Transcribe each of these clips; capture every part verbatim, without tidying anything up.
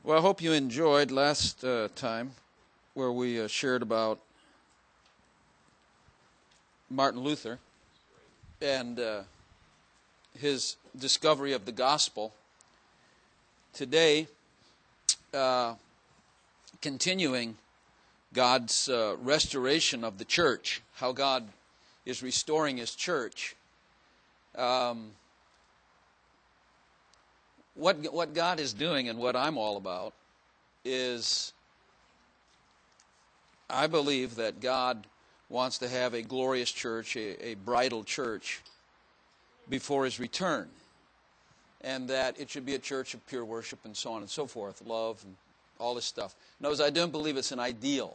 Well, I hope you enjoyed last uh, time where we uh, shared about Martin Luther and uh, his discovery of the gospel. Today, uh, continuing God's uh, restoration of the church, how God is restoring His church. Um, what what God is doing and what I'm all about is, I believe that God wants to have a glorious church, a, a bridal church, before His return. And that it should be a church of pure worship and so on and so forth, love and all this stuff. Notice, I don't believe it's an ideal.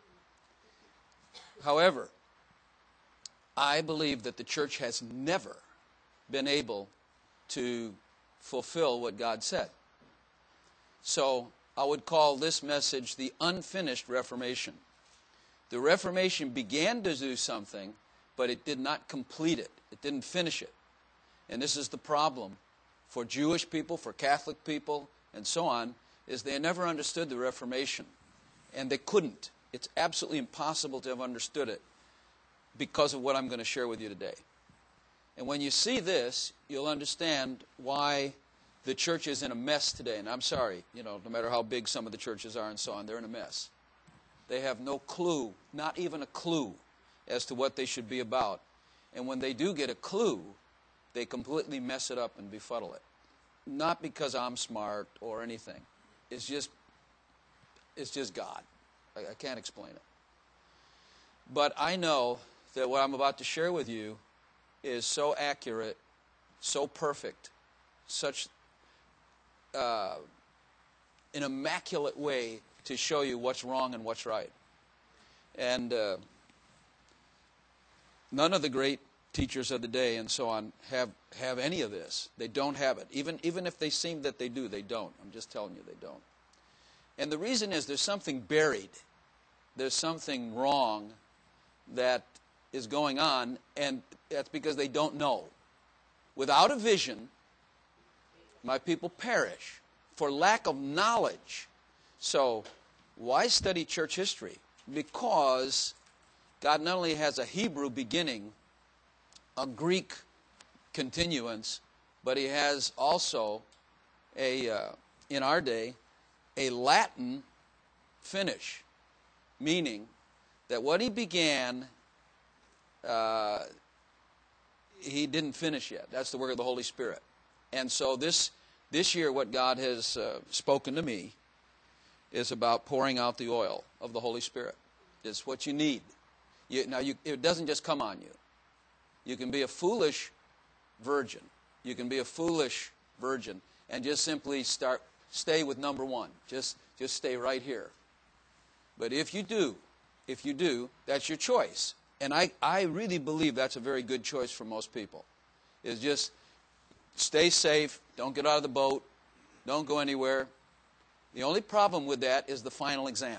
However, I believe that the church has never been able to fulfill what God said. So I would call this message the unfinished Reformation. The Reformation began to do something, but it did not complete it. It didn't finish it. And this is the problem for Jewish people, for Catholic people, and so on, is they never understood the Reformation. And they couldn't. It's absolutely impossible to have understood it because of what I'm going to share with you today. And when you see this, you'll understand why the church is in a mess today. And I'm sorry, you know, no matter how big some of the churches are and so on, they're in a mess. They have no clue, not even a clue, as to what they should be about. And when they do get a clue, they completely mess it up and befuddle it. Not because I'm smart or anything. It's just, it's just God. I, I can't explain it. But I know that what I'm about to share with you is so accurate, so perfect, such uh, an immaculate way to show you what's wrong and what's right. And uh, none of the great teachers of the day and so on have, have any of this. They don't have it. Even, even if they seem that they do, they don't. I'm just telling you, they don't. And the reason is there's something buried. There's something wrong that is going on, and that's because they don't know. Without a vision, my people perish for lack of knowledge. So, why study church history? Because God not only has a Hebrew beginning, a Greek continuance, but He has also a, uh, in our day, a Latin finish, meaning that what He began, uh, He didn't finish yet. That's the work of the Holy Spirit. And so this this year, what God has uh, spoken to me is about pouring out the oil of the Holy Spirit. It's what you need. You, now, you, it doesn't just come on you. You can be a foolish virgin. You can be a foolish virgin and just simply start, stay with number one. Just, just stay right here. But if you do, if you do, that's your choice. And I, I really believe that's a very good choice for most people. Is just stay safe, don't get out of the boat, don't go anywhere. The only problem with that is the final exam.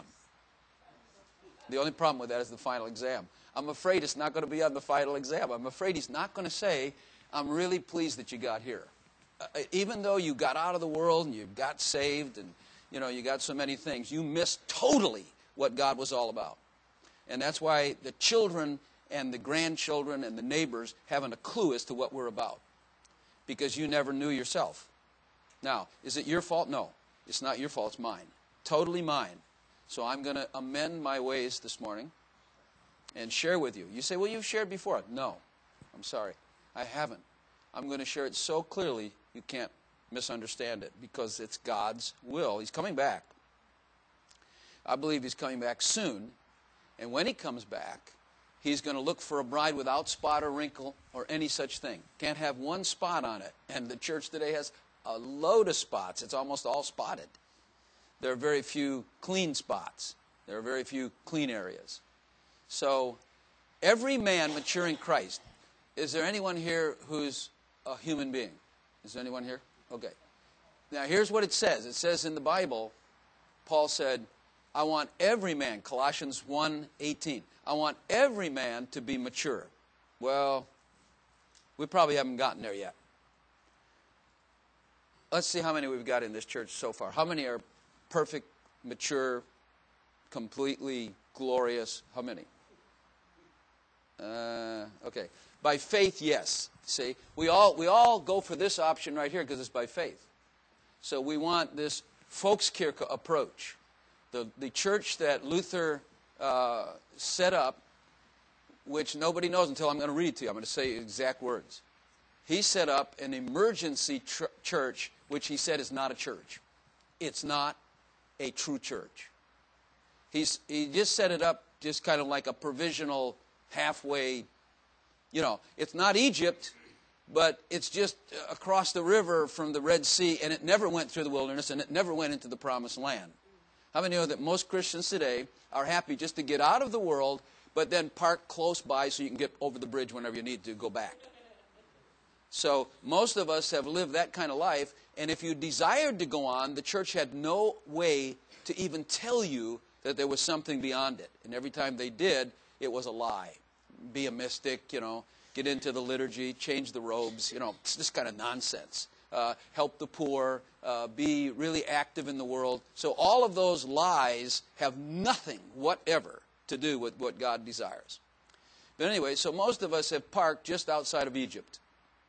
The only problem with that is the final exam. I'm afraid it's not going to be on the final exam. I'm afraid He's not going to say, I'm really pleased that you got here. Uh, even though you got out of the world and you got saved and you know you got so many things, you missed totally what God was all about. And that's why the children and the grandchildren and the neighbors haven't a clue as to what we're about. Because you never knew yourself. Now, is it your fault? No. It's not your fault. It's mine. Totally mine. So I'm going to amend my ways this morning and share with you. You say, well, you've shared before. No. I'm sorry. I haven't. I'm going to share it so clearly you can't misunderstand it because it's God's will. He's coming back. I believe He's coming back soon. And when He comes back, He's going to look for a bride without spot or wrinkle or any such thing. Can't have one spot on it. And the church today has a load of spots. It's almost all spotted. There are very few clean spots. There are very few clean areas. So every man mature in Christ. Is there anyone here who's a human being? Is there anyone here? Okay. Now here's what it says. It says in the Bible, Paul said, I want every man, Colossians one eighteen, I want every man to be mature. Well, we probably haven't gotten there yet. Let's see how many we've got in this church so far. How many are perfect, mature, completely glorious. How many? Uh, okay. By faith, yes. See, we all we all go for this option right here because it's by faith. So we want this Volkskirche approach. The, the church that Luther uh, set up, which nobody knows until I'm going to read to you. I'm going to say exact words. He set up an emergency tr- church, which he said is not a church. It's not a true church. He's, he just set it up just kind of like a provisional halfway, you know, it's not Egypt, but it's just across the river from the Red Sea, and it never went through the wilderness, and it never went into the promised land. How many know that most Christians today are happy just to get out of the world, but then park close by so you can get over the bridge whenever you need to go back? So most of us have lived that kind of life, and if you desired to go on, the church had no way to even tell you that there was something beyond it. And every time they did, it was a lie. Be a mystic, you know, get into the liturgy, change the robes, you know, it's this kind of nonsense. Uh, help the poor, uh, be really active in the world. So all of those lies have nothing whatever to do with what God desires. But anyway, so most of us have parked just outside of Egypt.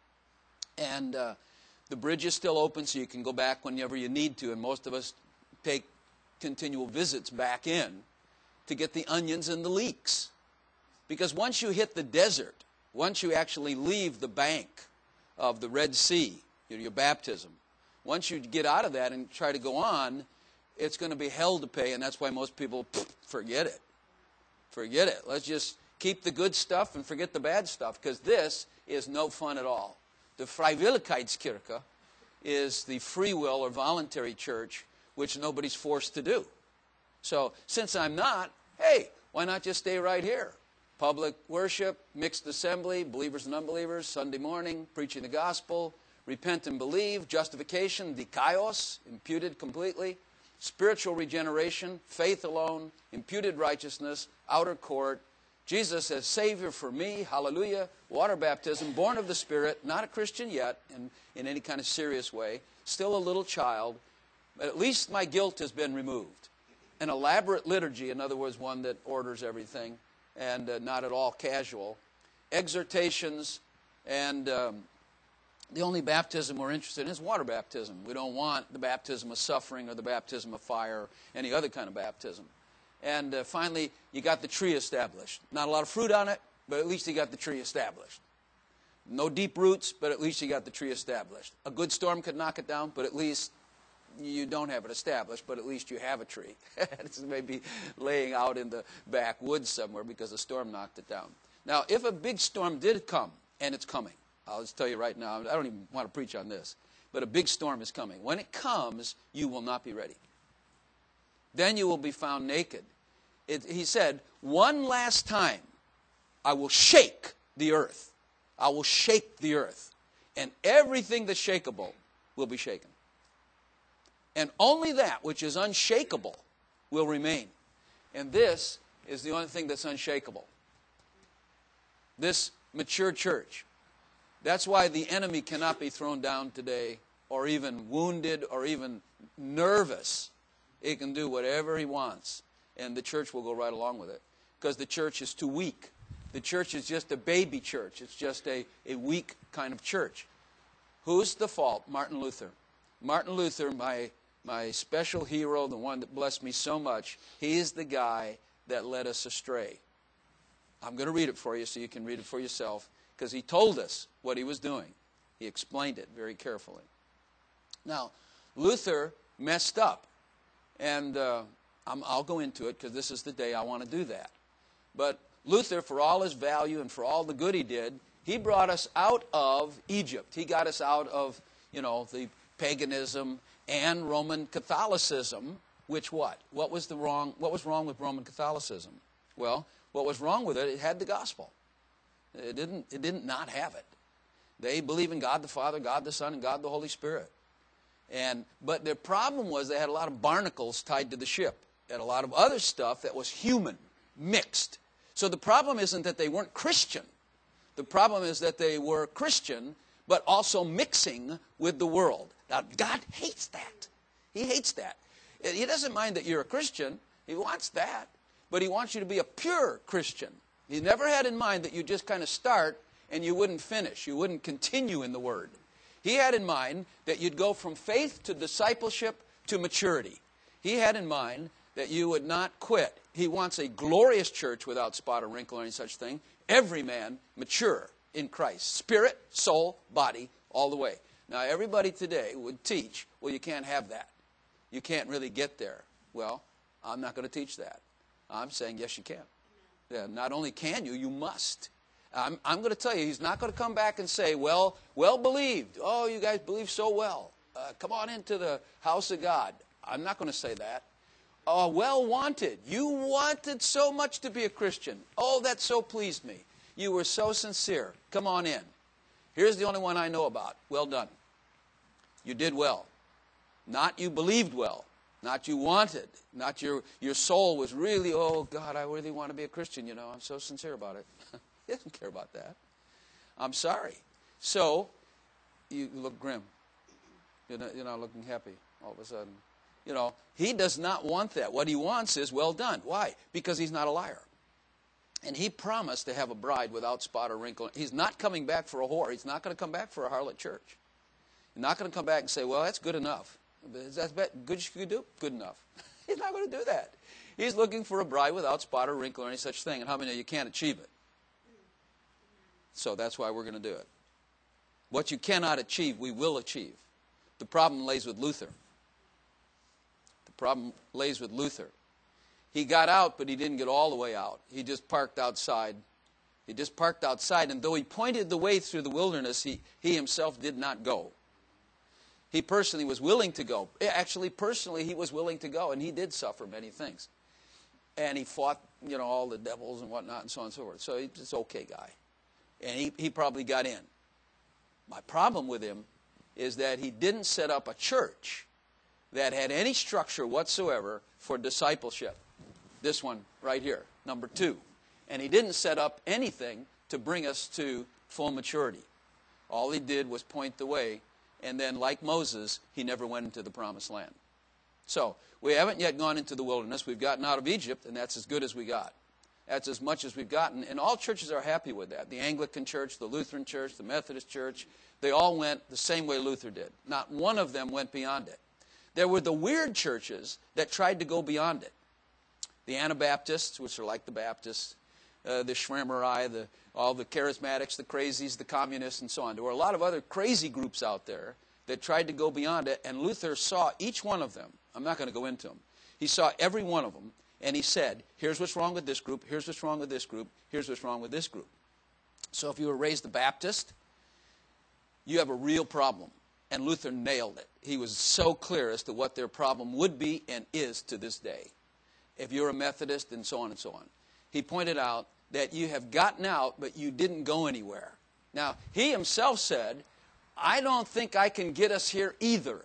And uh, the bridge is still open, so you can go back whenever you need to. And most of us take continual visits back in to get the onions and the leeks. Because once you hit the desert, once you actually leave the bank of the Red Sea, your, your baptism, once you get out of that and try to go on, it's going to be hell to pay, and that's why most people pff, forget it. Forget it. Let's just keep the good stuff and forget the bad stuff, because this is no fun at all. The Freiwilligkeitskirche is the free will or voluntary church, which nobody's forced to do. So since I'm not, hey, why not just stay right here? Public worship, mixed assembly, believers and unbelievers, Sunday morning, preaching the gospel, repent and believe, justification, dikaios, imputed completely, spiritual regeneration, faith alone, imputed righteousness, outer court, Jesus as Savior for me, hallelujah, water baptism, born of the Spirit, not a Christian yet in, in any kind of serious way, still a little child, but at least my guilt has been removed. An elaborate liturgy, in other words, one that orders everything, and uh, not at all casual. Exhortations, and um, the only baptism we're interested in is water baptism. We don't want the baptism of suffering or the baptism of fire or any other kind of baptism. And uh, finally, you got the tree established. Not a lot of fruit on it, but at least you got the tree established. No deep roots, but at least you got the tree established. A good storm could knock it down, but at least you don't have it established, but at least you have a tree. It's maybe laying out in the backwoods somewhere because the storm knocked it down. Now, if a big storm did come, and it's coming, I'll just tell you right now, I don't even want to preach on this, but a big storm is coming. When it comes, you will not be ready. Then you will be found naked. It, he said, one last time, I will shake the earth. I will shake the earth. And everything that's shakeable will be shaken. And only that which is unshakable will remain. And this is the only thing that's unshakable. This mature church. That's why the enemy cannot be thrown down today, or even wounded, or even nervous. He can do whatever he wants, and the church will go right along with it. Because the church is too weak. The church is just a baby church. It's just a, a weak kind of church. Who's the fault? Martin Luther. Martin Luther, my... my special hero, the one that blessed me so much, he is the guy that led us astray. I'm going to read it for you so you can read it for yourself, because he told us what he was doing. He explained it very carefully. Now, Luther messed up, and uh, I'm, I'll go into it because this is the day I want to do that. But Luther, for all his value and for all the good he did, he brought us out of Egypt. He got us out of, you know, the paganism and Roman Catholicism, which what? What was the wrong? What was wrong with Roman Catholicism? Well, what was wrong with it? It had the gospel. It didn't. It didn't not have it. They believe in God the Father, God the Son, and God the Holy Spirit. And but their problem was they had a lot of barnacles tied to the ship, and a lot of other stuff that was human, mixed. So the problem isn't that they weren't Christian. The problem is that they were Christian, but also mixing with the world. Now, God hates that. He hates that. He doesn't mind that you're a Christian. He wants that. But he wants you to be a pure Christian. He never had in mind that you just kind of start and you wouldn't finish. You wouldn't continue in the Word. He had in mind that you'd go from faith to discipleship to maturity. He had in mind that you would not quit. He wants a glorious church without spot or wrinkle or any such thing. Every man mature in Christ. Spirit, soul, body, all the way. Now, everybody today would teach, well, you can't have that. You can't really get there. Well, I'm not going to teach that. I'm saying, yes, you can. Yeah, not only can you, you must. I'm, I'm going to tell you, he's not going to come back and say, well, well believed. Oh, you guys believe so well. Uh, come on into the house of God. I'm not going to say that. Oh, well wanted. You wanted so much to be a Christian. Oh, that so pleased me. You were so sincere. Come on in. Here's the only one I know about. Well done. You did well. Not you believed well. Not you wanted. Not your, your soul was really, oh, God, I really want to be a Christian, you know. I'm so sincere about it. He doesn't care about that. I'm sorry. So, you look grim. You're not, you're not looking happy all of a sudden. You know, he does not want that. What he wants is, well done. Why? Because he's not a liar. And he promised to have a bride without spot or wrinkle. He's not coming back for a whore. He's not going to come back for a harlot church. He's not going to come back and say, well, that's good enough. Is that good you could do? Good enough. He's not going to do that. He's looking for a bride without spot or wrinkle or any such thing. And how many of you can't achieve it? So that's why we're going to do it. What you cannot achieve, we will achieve. The problem lays with Luther. The problem lays with Luther. He got out, but he didn't get all the way out. He just parked outside. He just parked outside, and though he pointed the way through the wilderness, he, he himself did not go. He personally was willing to go. Actually, personally, he was willing to go, and he did suffer many things. And he fought, you know, all the devils and whatnot and so on and so forth. So he's an okay guy. And he, he probably got in. My problem with him is that he didn't set up a church that had any structure whatsoever for discipleship. This one right here, number two. And he didn't set up anything to bring us to full maturity. All he did was point the way, and then, like Moses, he never went into the promised land. So, we haven't yet gone into the wilderness. We've gotten out of Egypt, and that's as good as we got. That's as much as we've gotten, and all churches are happy with that. The Anglican Church, the Lutheran Church, the Methodist Church, they all went the same way Luther did. Not one of them went beyond it. There were the weird churches that tried to go beyond it. The Anabaptists, which are like the Baptists, uh, the Schwärmerei, the, all the charismatics, the crazies, the communists, and so on. There were a lot of other crazy groups out there that tried to go beyond it, and Luther saw each one of them. I'm not going to go into them. He saw every one of them, and he said, here's what's wrong with this group, here's what's wrong with this group, here's what's wrong with this group. So if you were raised a Baptist, you have a real problem. And Luther nailed it. He was so clear as to what their problem would be and is to this day. If you're a Methodist, and so on and so on. He pointed out that you have gotten out, but you didn't go anywhere. Now, he himself said, I don't think I can get us here either.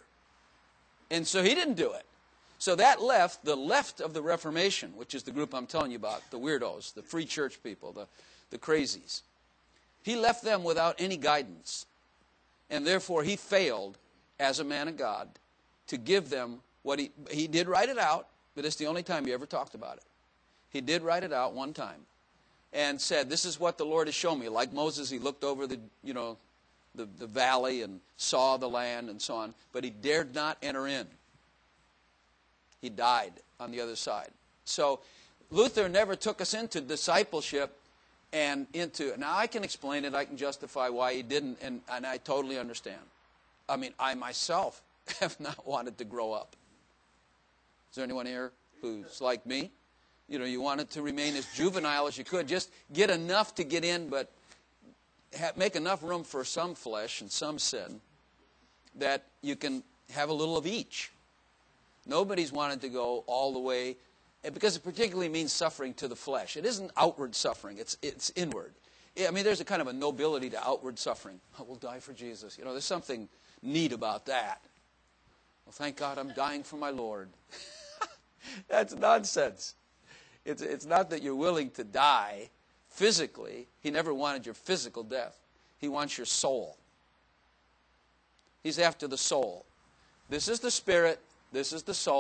And so he didn't do it. So that left the left of the Reformation, which is the group I'm telling you about, the weirdos, the free church people, the, the crazies. He left them without any guidance. And therefore he failed as a man of God to give them what he, he did write it out, but it's the only time he ever talked about it. He did write it out one time and said, this is what the Lord has shown me. Like Moses, he looked over the, you know, the, the valley and saw the land and so on, but he dared not enter in. He died on the other side. So Luther never took us into discipleship and into, now I can explain it, I can justify why he didn't, and, and I totally understand. I mean, I myself have not wanted to grow up. Is there anyone here who's like me? You know, you wanted to remain as juvenile as you could. Just get enough to get in, but have, make enough room for some flesh and some sin that you can have a little of each. Nobody's wanted to go all the way, because it particularly means suffering to the flesh. It isn't outward suffering, it's, it's inward. I mean, there's a kind of a nobility to outward suffering. I will die for Jesus. You know, there's something neat about that. Well, thank God I'm dying for my Lord. That's nonsense. It's, it's not that you're willing to die physically. He never wanted your physical death. He wants your soul. He's after the soul. This is the spirit, this is the soul,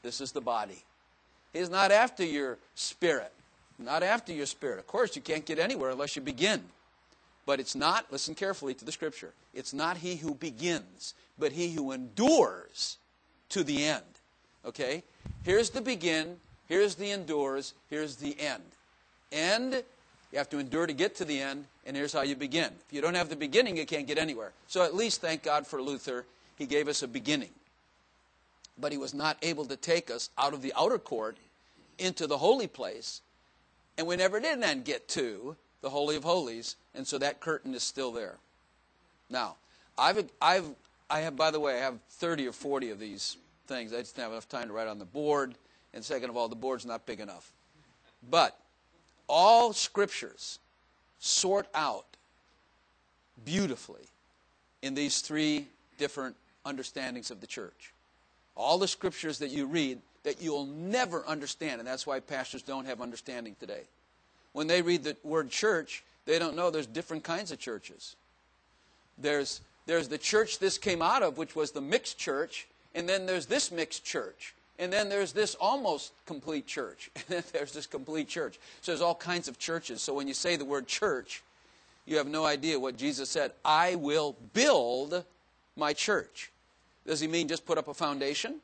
This is the body. He's not after your spirit. Not after your spirit. Of course, you can't get anywhere unless you begin. But it's not, listen carefully to the scripture, it's not he who begins, but he who endures to the end. Okay? Here's the begin, here's the endures, here's the end. End, you have to endure to get to the end, and here's how you begin. If you don't have the beginning, you can't get anywhere. So at least, thank God for Luther, he gave us a beginning. But he was not able to take us out of the outer court into the holy place, and we never did then get to the Holy of Holies, and so that curtain is still there. Now, I've, I've, I have, by the way, I have thirty or forty of these things. I just didn't have enough time to write on the board, and second of all, the board's not big enough. But all scriptures sort out beautifully in these three different understandings of the church. All the scriptures that you read that you'll never understand, and that's why pastors don't have understanding today. When they read the word church, they don't know there's different kinds of churches. There's, there's the church this came out of, which was the mixed church, and then there's this mixed church. And then there's this almost complete church. And then there's this complete church. So there's all kinds of churches. So when you say the word church, you have no idea what Jesus said. I will build my church. Does he mean just put up a foundation?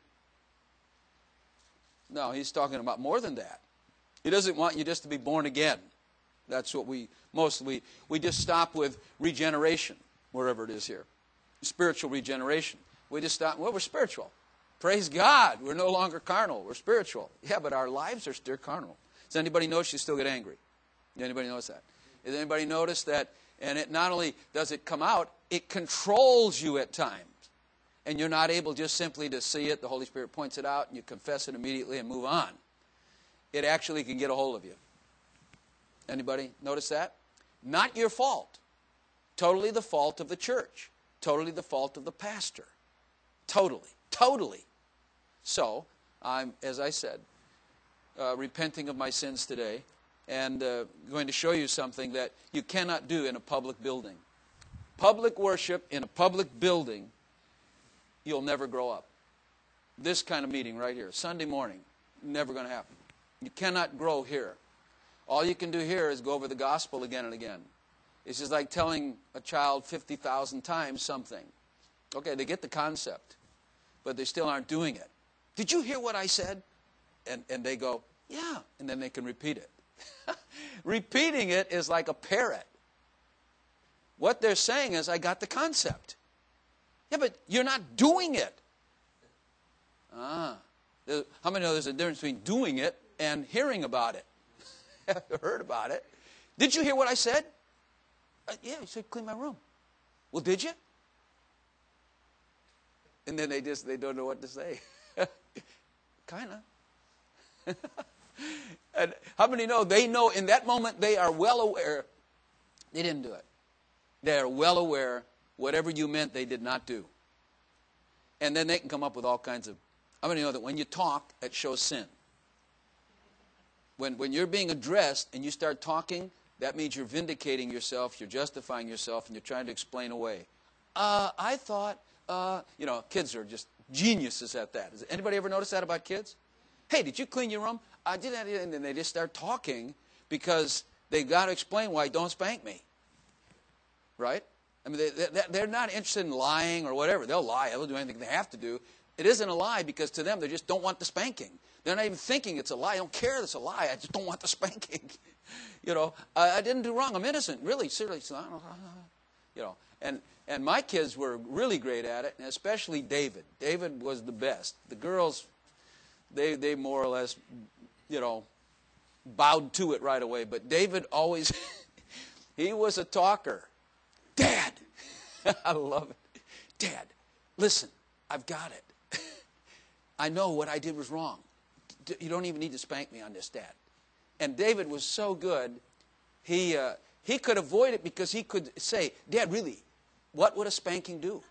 No, he's talking about more than that. He doesn't want you just to be born again. That's what we mostly, we just stop with regeneration, wherever it is here. Spiritual regeneration. We just stop, well, we're spiritual. Praise God, we're no longer carnal, we're spiritual. Yeah, but our lives are still carnal. Does anybody notice you still get angry? Does anybody notice that? Does anybody notice that? And it not only does it come out, it controls you at times. And you're not able just simply to see it, the Holy Spirit points it out, and you confess it immediately and move on. It actually can get a hold of you. Anybody notice that? Not your fault. Totally the fault of the church. Totally the fault of the pastor. Totally. Totally. So, I'm, as I said, uh, repenting of my sins today and uh, going to show you something that you cannot do in a public building. Public worship in a public building, you'll never grow up. This kind of meeting right here, Sunday morning, never going to happen. You cannot grow here. All you can do here is go over the gospel again and again. It's just like telling a child fifty thousand times something. Okay, they get the concept, but they still aren't doing it. Did you hear what I said? And, and they go, yeah, and then they can repeat it. Repeating it is like a parrot. What they're saying is, I got the concept. Yeah, but you're not doing it. Ah. How many know there's a difference between doing it and hearing about it? Heard about it. Did you hear what I said? Uh, yeah, you said clean my room. Well, did you? And then they just, they don't know what to say. Kind of. And how many know, they know in that moment they are well aware they didn't do it. They are well aware whatever you meant they did not do. And then they can come up with all kinds of, how many know that when you talk, it shows sin? When, when you're being addressed and you start talking, that means you're vindicating yourself, you're justifying yourself, and you're trying to explain away. Uh, I thought, uh, you know, kids are just geniuses at that. Has anybody ever noticed that about kids? Hey, did you clean your room? I did that, and then they just start talking because they've got to explain why don't spank me. Right? I mean, they, they, they're not interested in lying or whatever. They'll lie. They'll do anything they have to do. It isn't a lie because to them, they just don't want the spanking. They're not even thinking it's a lie. I don't care it's a lie. I just don't want the spanking. You know, I, I didn't do wrong. I'm innocent. Really, seriously. You know, and, and my kids were really great at it, and especially David. David was the best. The girls, they, they more or less, you know, bowed to it right away. But David always, he was a talker. Dad, I love it. Dad, listen, I've got it. I know what I did was wrong. You don't even need to spank me on this, Dad. And David was so good, he, uh, he could avoid it because he could say, Dad, really, what would a spanking do?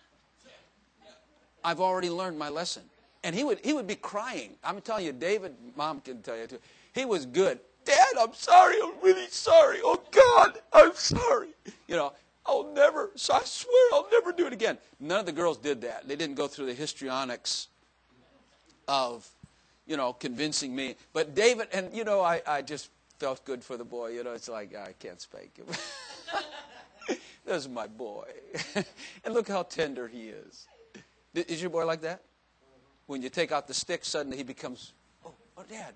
I've already learned my lesson. And he would, he would be crying. I'm telling you, David, Mom can tell you too, he was good. Dad, I'm sorry. I'm really sorry. Oh, God, I'm sorry. You know, I'll never, so I swear I'll never do it again. None of the girls did that. They didn't go through the histrionics of you know, convincing me. But David, and, you know, I, I just felt good for the boy. You know, it's like, I can't spank him. This is my boy. And look how tender he is. Is your boy like that? When you take out the stick, suddenly he becomes, oh, oh Dad.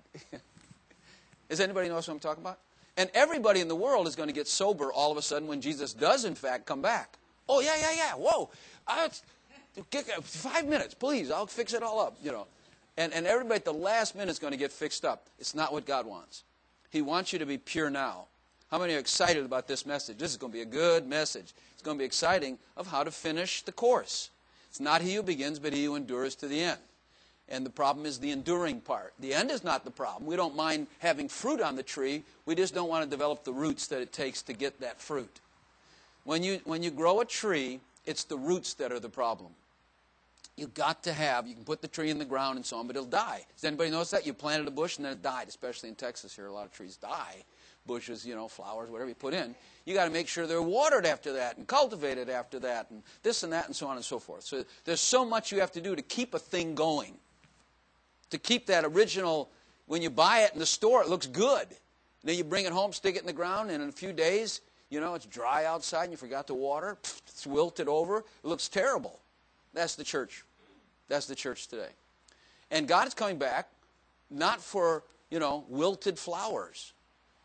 Does anybody know what I'm talking about? And everybody in the world is going to get sober all of a sudden when Jesus does, in fact, come back. Oh, yeah, yeah, yeah. Whoa. I, five minutes, please. I'll fix it all up, you know. And, and everybody at the last minute is going to get fixed up. It's not what God wants. He wants you to be pure now. How many are excited about this message? This is going to be a good message. It's going to be exciting of how to finish the course. It's not he who begins, but he who endures to the end. And the problem is the enduring part. The end is not the problem. We don't mind having fruit on the tree. We just don't want to develop the roots that it takes to get that fruit. When you, when you grow a tree, it's the roots that are the problem. You've got to have, you can put the tree in the ground and so on, but it'll die. Does anybody notice that? You planted a bush and then it died, especially in Texas here. A lot of trees die. Bushes, you know, flowers, whatever you put in. You got to make sure they're watered after that and cultivated after that and this and that and so on and so forth. So there's so much you have to do to keep a thing going. To keep that original, when you buy it in the store, it looks good. Then you bring it home, stick it in the ground, and in a few days, you know, it's dry outside and you forgot to water. It's wilted over. It looks terrible. That's the church. That's the church today. And God is coming back not for, you know, wilted flowers.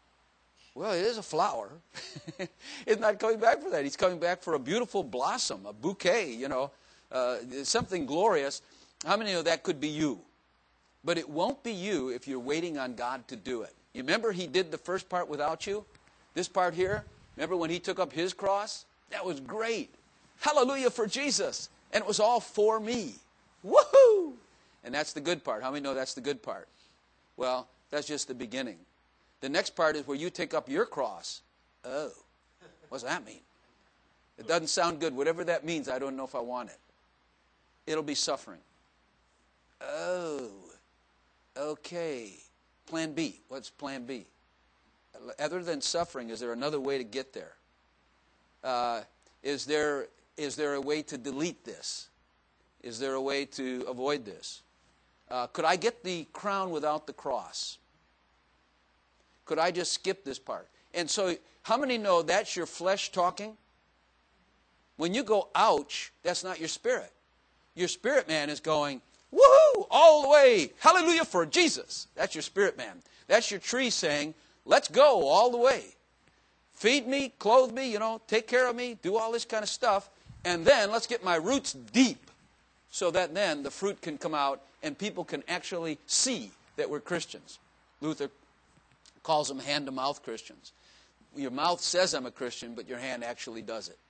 Well, it is a flower. He's not coming back for that. He's coming back for a beautiful blossom, a bouquet, you know, uh, something glorious. How many know that could be you? But it won't be you if you're waiting on God to do it. You remember he did the first part without you? This part here? Remember when he took up his cross? That was great. Hallelujah for Jesus. And it was all for me. Woohoo! And that's the good part. How many know that's the good part? Well, that's just the beginning. The next part is where you take up your cross. Oh, what does that mean? It doesn't sound good. Whatever that means, I don't know if I want it. It'll be suffering. Oh, okay. Plan B. What's plan B? Other than suffering, is there another way to get there? Uh, is there is there a way to delete this? Is there a way to avoid this? Uh, could I get the crown without the cross? Could I just skip this part? And so, how many know that's your flesh talking? When you go, ouch, that's not your spirit. Your spirit man is going, woohoo, all the way, hallelujah for Jesus. That's your spirit man. That's your tree saying, let's go all the way. Feed me, clothe me, you know, take care of me, do all this kind of stuff. And then let's get my roots deep so that then the fruit can come out and people can actually see that we're Christians. Luther calls them hand-to-mouth Christians. Your mouth says I'm a Christian, but your hand actually does it.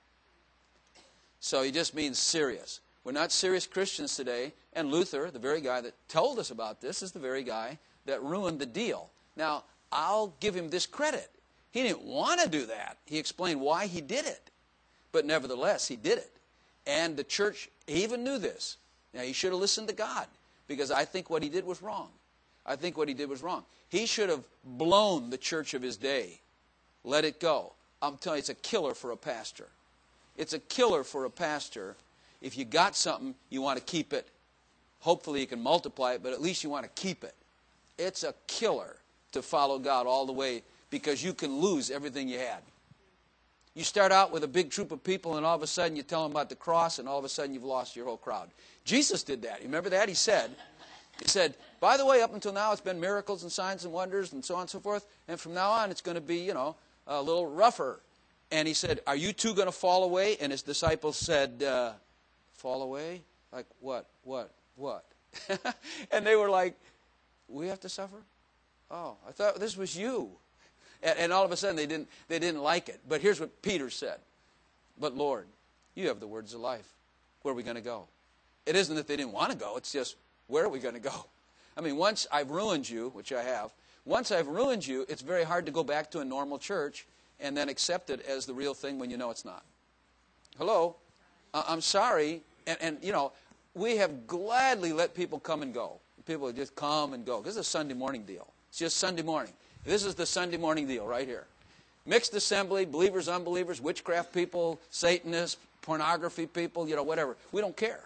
So he just means serious. We're not serious Christians today, and Luther, the very guy that told us about this, is the very guy that ruined the deal. Now, I'll give him this credit. He didn't want to do that. He explained why he did it. But nevertheless, he did it. And the church, he even knew this. Now, he should have listened to God, because I think what he did was wrong. I think what he did was wrong. He should have blown the church of his day. Let it go. I'm telling you, it's a killer for a pastor. It's a killer for a pastor. If you got something, you want to keep it. Hopefully you can multiply it, but at least you want to keep it. It's a killer to follow God all the way, because you can lose everything you had. You start out with a big troop of people, and all of a sudden you tell them about the cross, and all of a sudden you've lost your whole crowd. Jesus did that. You remember that? He said, he said, by the way, up until now it's been miracles and signs and wonders and so on and so forth, and from now on it's going to be, you know, a little rougher. And he said, are you two going to fall away? And his disciples said, uh, fall away? Like what, what, what? And they were like, we have to suffer? Oh, I thought this was you. And, and all of a sudden they didn't, they didn't like it. But here's what Peter said. But Lord, you have the words of life. Where are we going to go? It isn't that they didn't want to go. It's just, where are we going to go? I mean, once I've ruined you, which I have, once I've ruined you, it's very hard to go back to a normal church and then accept it as the real thing when you know it's not. Hello? Uh, I'm sorry. And, and, you know, we have gladly let people come and go. People just come and go. This is a Sunday morning deal. It's just Sunday morning. This is the Sunday morning deal right here. Mixed assembly, believers, unbelievers, witchcraft people, Satanists, pornography people, you know, whatever. We don't care.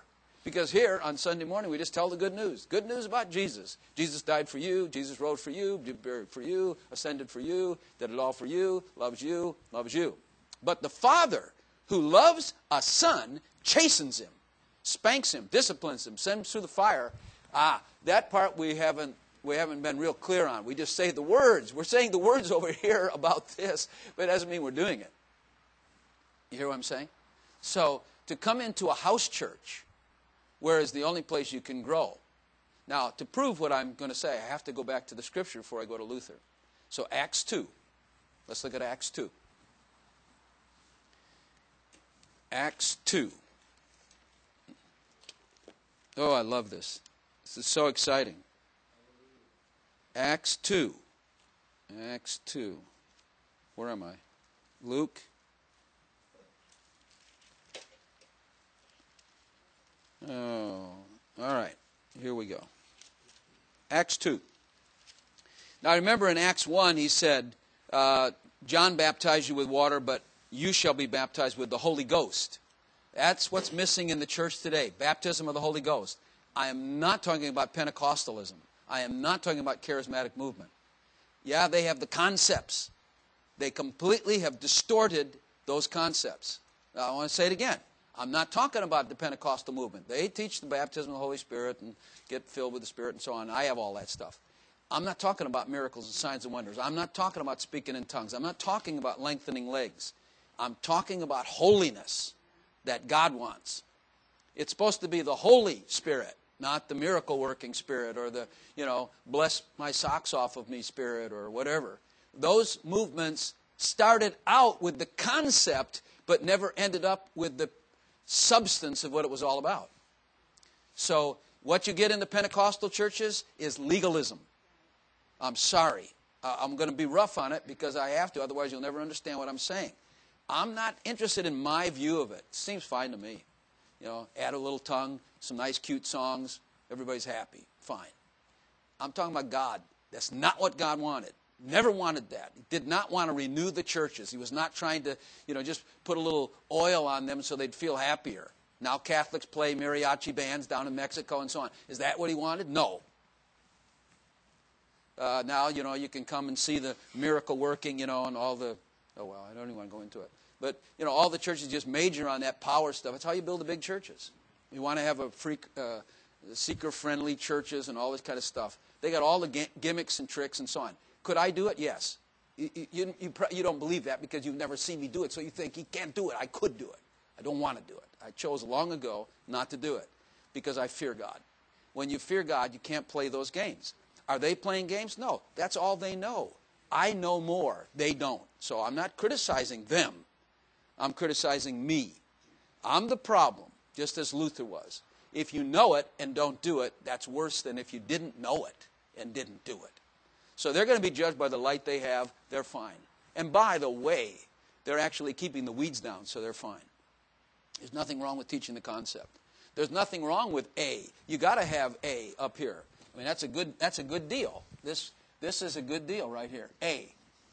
Because here on Sunday morning we just tell the good news. Good news about Jesus. Jesus died for you. Jesus rose for you, buried for you, ascended for you, did it all for you, loves you, loves you. But the Father who loves a son chastens him, spanks him, disciplines him, sends him through the fire. Ah, that part we haven't we haven't been real clear on. We just say the words. We're saying the words over here about this, but it doesn't mean we're doing it. You hear what I'm saying? So to come into a house church, where is the only place you can grow. Now, to prove what I'm going to say, I have to go back to the Scripture before I go to Luther. So Acts two. Let's look at Acts two. Acts two. Oh, I love this. This is so exciting. Acts two. Acts two. Where am I? Luke. Oh, all right. Here we go. Acts two. Now remember in Acts one he said, uh, John baptized you with water, but you shall be baptized with the Holy Ghost. That's what's missing in the church today, baptism of the Holy Ghost. I am not talking about Pentecostalism. I am not talking about charismatic movement. Yeah, they have the concepts. They completely have distorted those concepts. Now, I want to say it again. I'm not talking about the Pentecostal movement. They teach the baptism of the Holy Spirit and get filled with the Spirit and so on. I have all that stuff. I'm not talking about miracles and signs and wonders. I'm not talking about speaking in tongues. I'm not talking about lengthening legs. I'm talking about holiness that God wants. It's supposed to be the Holy Spirit, not the miracle-working Spirit or the, you know, bless my socks off of me Spirit or whatever. Those movements started out with the concept but never ended up with the substance of what it was all about. So what you get in the Pentecostal churches is legalism. I'm sorry. Uh, I'm going to be rough on it because I have to, otherwise you'll never understand what I'm saying. I'm not interested in my view of it. It seems fine to me. You know, add a little tongue, some nice cute songs, everybody's happy. Fine. I'm talking about God. That's not what God wanted. Never wanted that. He did not want to renew the churches. He was not trying to, you know, just put a little oil on them so they'd feel happier. Now Catholics play mariachi bands down in Mexico and so on. Is that what he wanted? No. Uh, now, you know, you can come and see the miracle working, you know, and all the, oh, well, I don't even want to go into it. But, you know, all the churches just major on that power stuff. That's how you build the big churches. You want to have a freak, uh, seeker-friendly churches and all this kind of stuff. They got all the gimmicks and tricks and so on. Could I do it? Yes. You, you, you, you don't believe that because you've never seen me do it, so you think he can't do it. I could do it. I don't want to do it. I chose long ago not to do it because I fear God. When you fear God, you can't play those games. Are they playing games? No. That's all they know. I know more. They don't. So I'm not criticizing them. I'm criticizing me. I'm the problem, just as Luther was. If you know it and don't do it, that's worse than if you didn't know it and didn't do it. So they're going to be judged by the light they have. They're fine. And by the way, they're actually keeping the weeds down, so they're fine. There's nothing wrong with teaching the concept. There's nothing wrong with A. You got to have A up here. I mean, that's a good that's a good deal. This this is a good deal right here. A.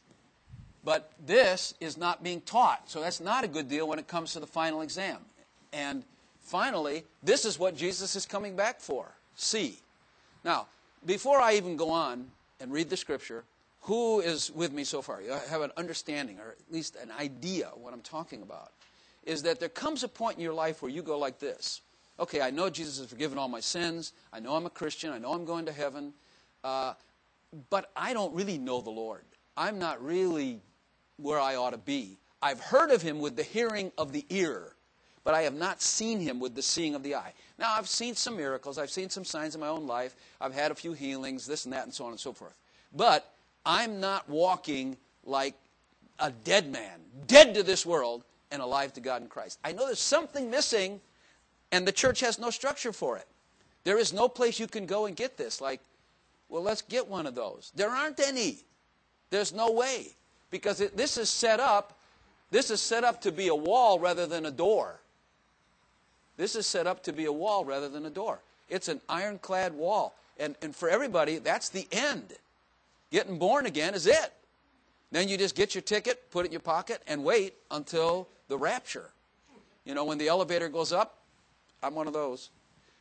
But this is not being taught, so that's not a good deal when it comes to the final exam. And finally, this is what Jesus is coming back for. C. Now, before I even go on and read the scripture, who is with me so far? You have an understanding, or at least an idea of what I'm talking about. Is that there comes a point in your life where you go like this. Okay, I know Jesus has forgiven all my sins. I know I'm a Christian. I know I'm going to heaven. Uh, but I don't really know the Lord. I'm not really where I ought to be. I've heard of him with the hearing of the ear, but I have not seen him with the seeing of the eye. Now, I've seen some miracles. I've seen some signs in my own life. I've had a few healings, this and that, and so on and so forth. But I'm not walking like a dead man, dead to this world and alive to God in Christ. I know there's something missing, and the church has no structure for it. There is no place you can go and get this. Like, well, let's get one of those. There aren't any. There's no way. Because it, this is set up, this is set up to be a wall rather than a door. This is set up to be a wall rather than a door. It's an ironclad wall. And, and for everybody, that's the end. Getting born again is it. Then you just get your ticket, put it in your pocket, and wait until the rapture. You know, when the elevator goes up, I'm one of those.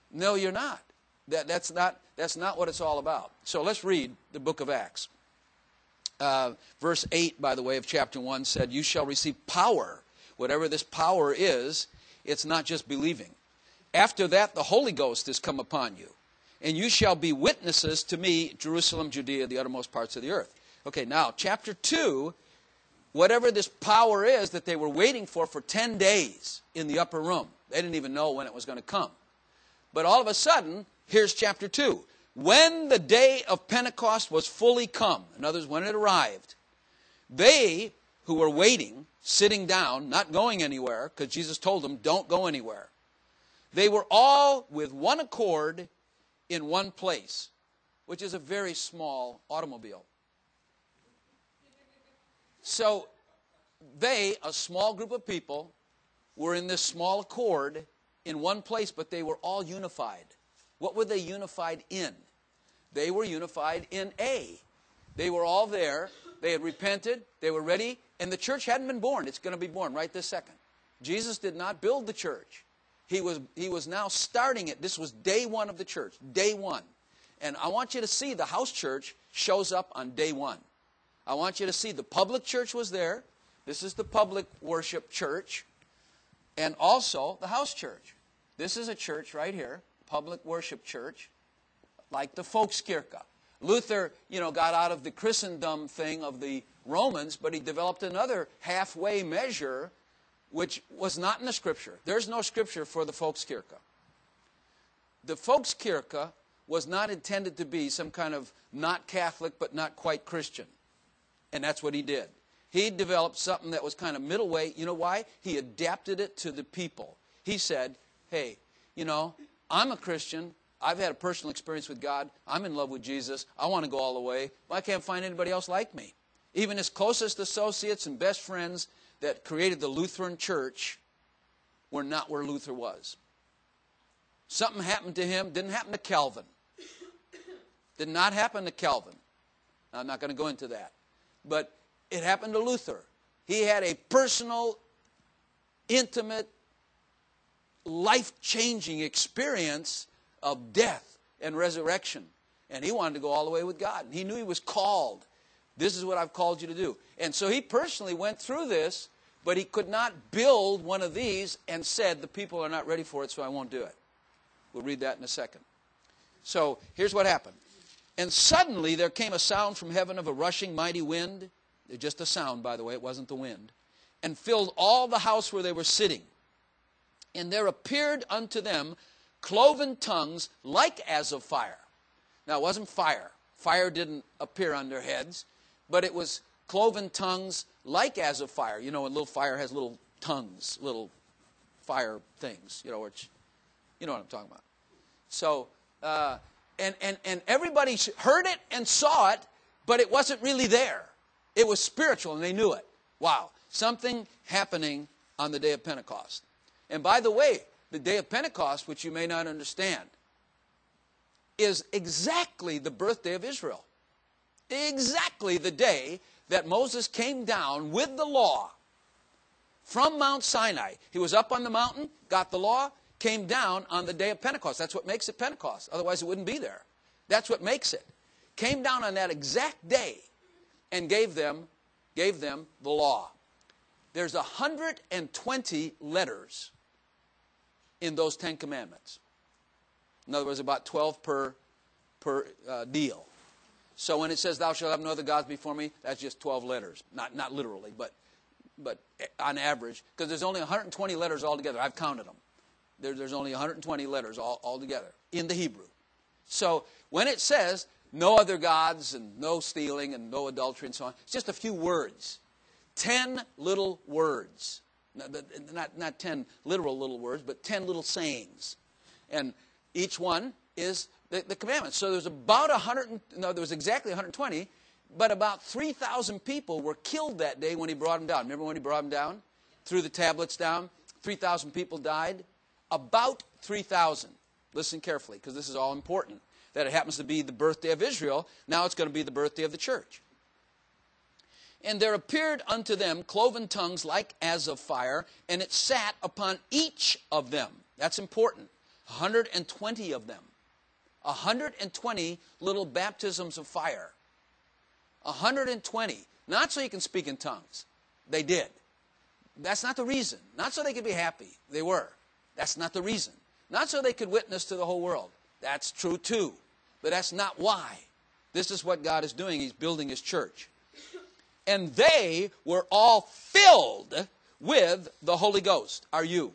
No, you're not. That, that's not. That's not what it's all about. So let's read the book of Acts. Uh, verse eight, by the way, of chapter one said, you shall receive power. Whatever this power is, it's not just believing. After that, the Holy Ghost is come upon you. And you shall be witnesses to me, Jerusalem, Judea, the uttermost parts of the earth. Okay, now, chapter two, whatever this power is that they were waiting for for ten days in the upper room. They didn't even know when it was going to come. But all of a sudden, here's chapter two. When the day of Pentecost was fully come, in other words, when it arrived, they who were waiting, sitting down, not going anywhere, because Jesus told them, don't go anywhere. They were all with one accord in one place, which is a very small automobile. So they, a small group of people, were in this small accord in one place, but they were all unified. What were they unified in? They were unified in A. They were all there. They had repented. They were ready. And the church hadn't been born. It's going to be born right this second. Jesus did not build the church. He was, he was now starting it. This was day one of the church. Day one. And I want you to see the house church shows up on day one. I want you to see the public church was there. This is the public worship church. And also the house church. This is a church right here. Public worship church. Like the Volkskirche. Luther, you know, got out of the Christendom thing of the Romans, but he developed another halfway measure, which was not in the Scripture. There's no Scripture for the Volkskirche. The Volkskirche was not intended to be some kind of not Catholic, but not quite Christian. And that's what he did. He developed something that was kind of middle way. You know why? He adapted it to the people. He said, hey, you know, I'm a Christian. I've had a personal experience with God. I'm in love with Jesus. I want to go all the way. Well, I can't find anybody else like me. Even his closest associates and best friends that created the Lutheran Church were not where Luther was. Something happened to him. Didn't happen to Calvin. Did not happen to Calvin. Now, I'm not going to go into that. But it happened to Luther. He had a personal, intimate, life-changing experience of death and resurrection. And he wanted to go all the way with God. And he knew he was called. This is what I've called you to do. And so he personally went through this, but he could not build one of these and said, the people are not ready for it, so I won't do it. We'll read that in a second. So here's what happened. And suddenly there came a sound from heaven of a rushing mighty wind. Just a sound, by the way, it wasn't the wind. And filled all the house where they were sitting. And there appeared unto them cloven tongues like as of fire. Now, it wasn't fire. Fire didn't appear on their heads. But it was cloven tongues like as of fire. You know, a little fire has little tongues, little fire things. You know, which, you know what I'm talking about. So, uh, and, and, and everybody heard it and saw it, but it wasn't really there. It was spiritual, and they knew it. Wow. Something happening on the day of Pentecost. And by the way, the day of Pentecost, which you may not understand, is exactly the birthday of Israel. Exactly the day that Moses came down with the law from Mount Sinai. He was up on the mountain, got the law, came down on the day of Pentecost. That's what makes it Pentecost. Otherwise, it wouldn't be there. That's what makes it. Came down on that exact day and gave them, gave them the law. There's one hundred twenty letters in those Ten Commandments. In other words, about twelve per, per uh, deal. So when it says, thou shalt have no other gods before me, that's just twelve letters. Not, not literally, but, but on average. Because there's only one hundred twenty letters altogether. I've counted them. There, there's only one hundred twenty letters all, altogether in the Hebrew. So when it says, no other gods and no stealing and no adultery and so on, it's just a few words. Ten little words. Not, not ten literal little words, but ten little sayings. And each one is the, the commandments. So there's about one hundred, no, there was exactly one hundred twenty, but about three thousand people were killed that day when he brought them down. Remember when he brought them down? Threw the tablets down. three thousand people died. About three thousand. Listen carefully, because this is all important. That it happens to be the birthday of Israel. Now it's going to be the birthday of the church. And there appeared unto them cloven tongues like as of fire, and it sat upon each of them. That's important. one hundred twenty of them. one hundred twenty little baptisms of fire. one hundred twenty. Not so you can speak in tongues. They did. That's not the reason. Not so they could be happy. They were. That's not the reason. Not so they could witness to the whole world. That's true too. But that's not why. This is what God is doing. He's building His church. And they were all filled with the Holy Ghost. Are you?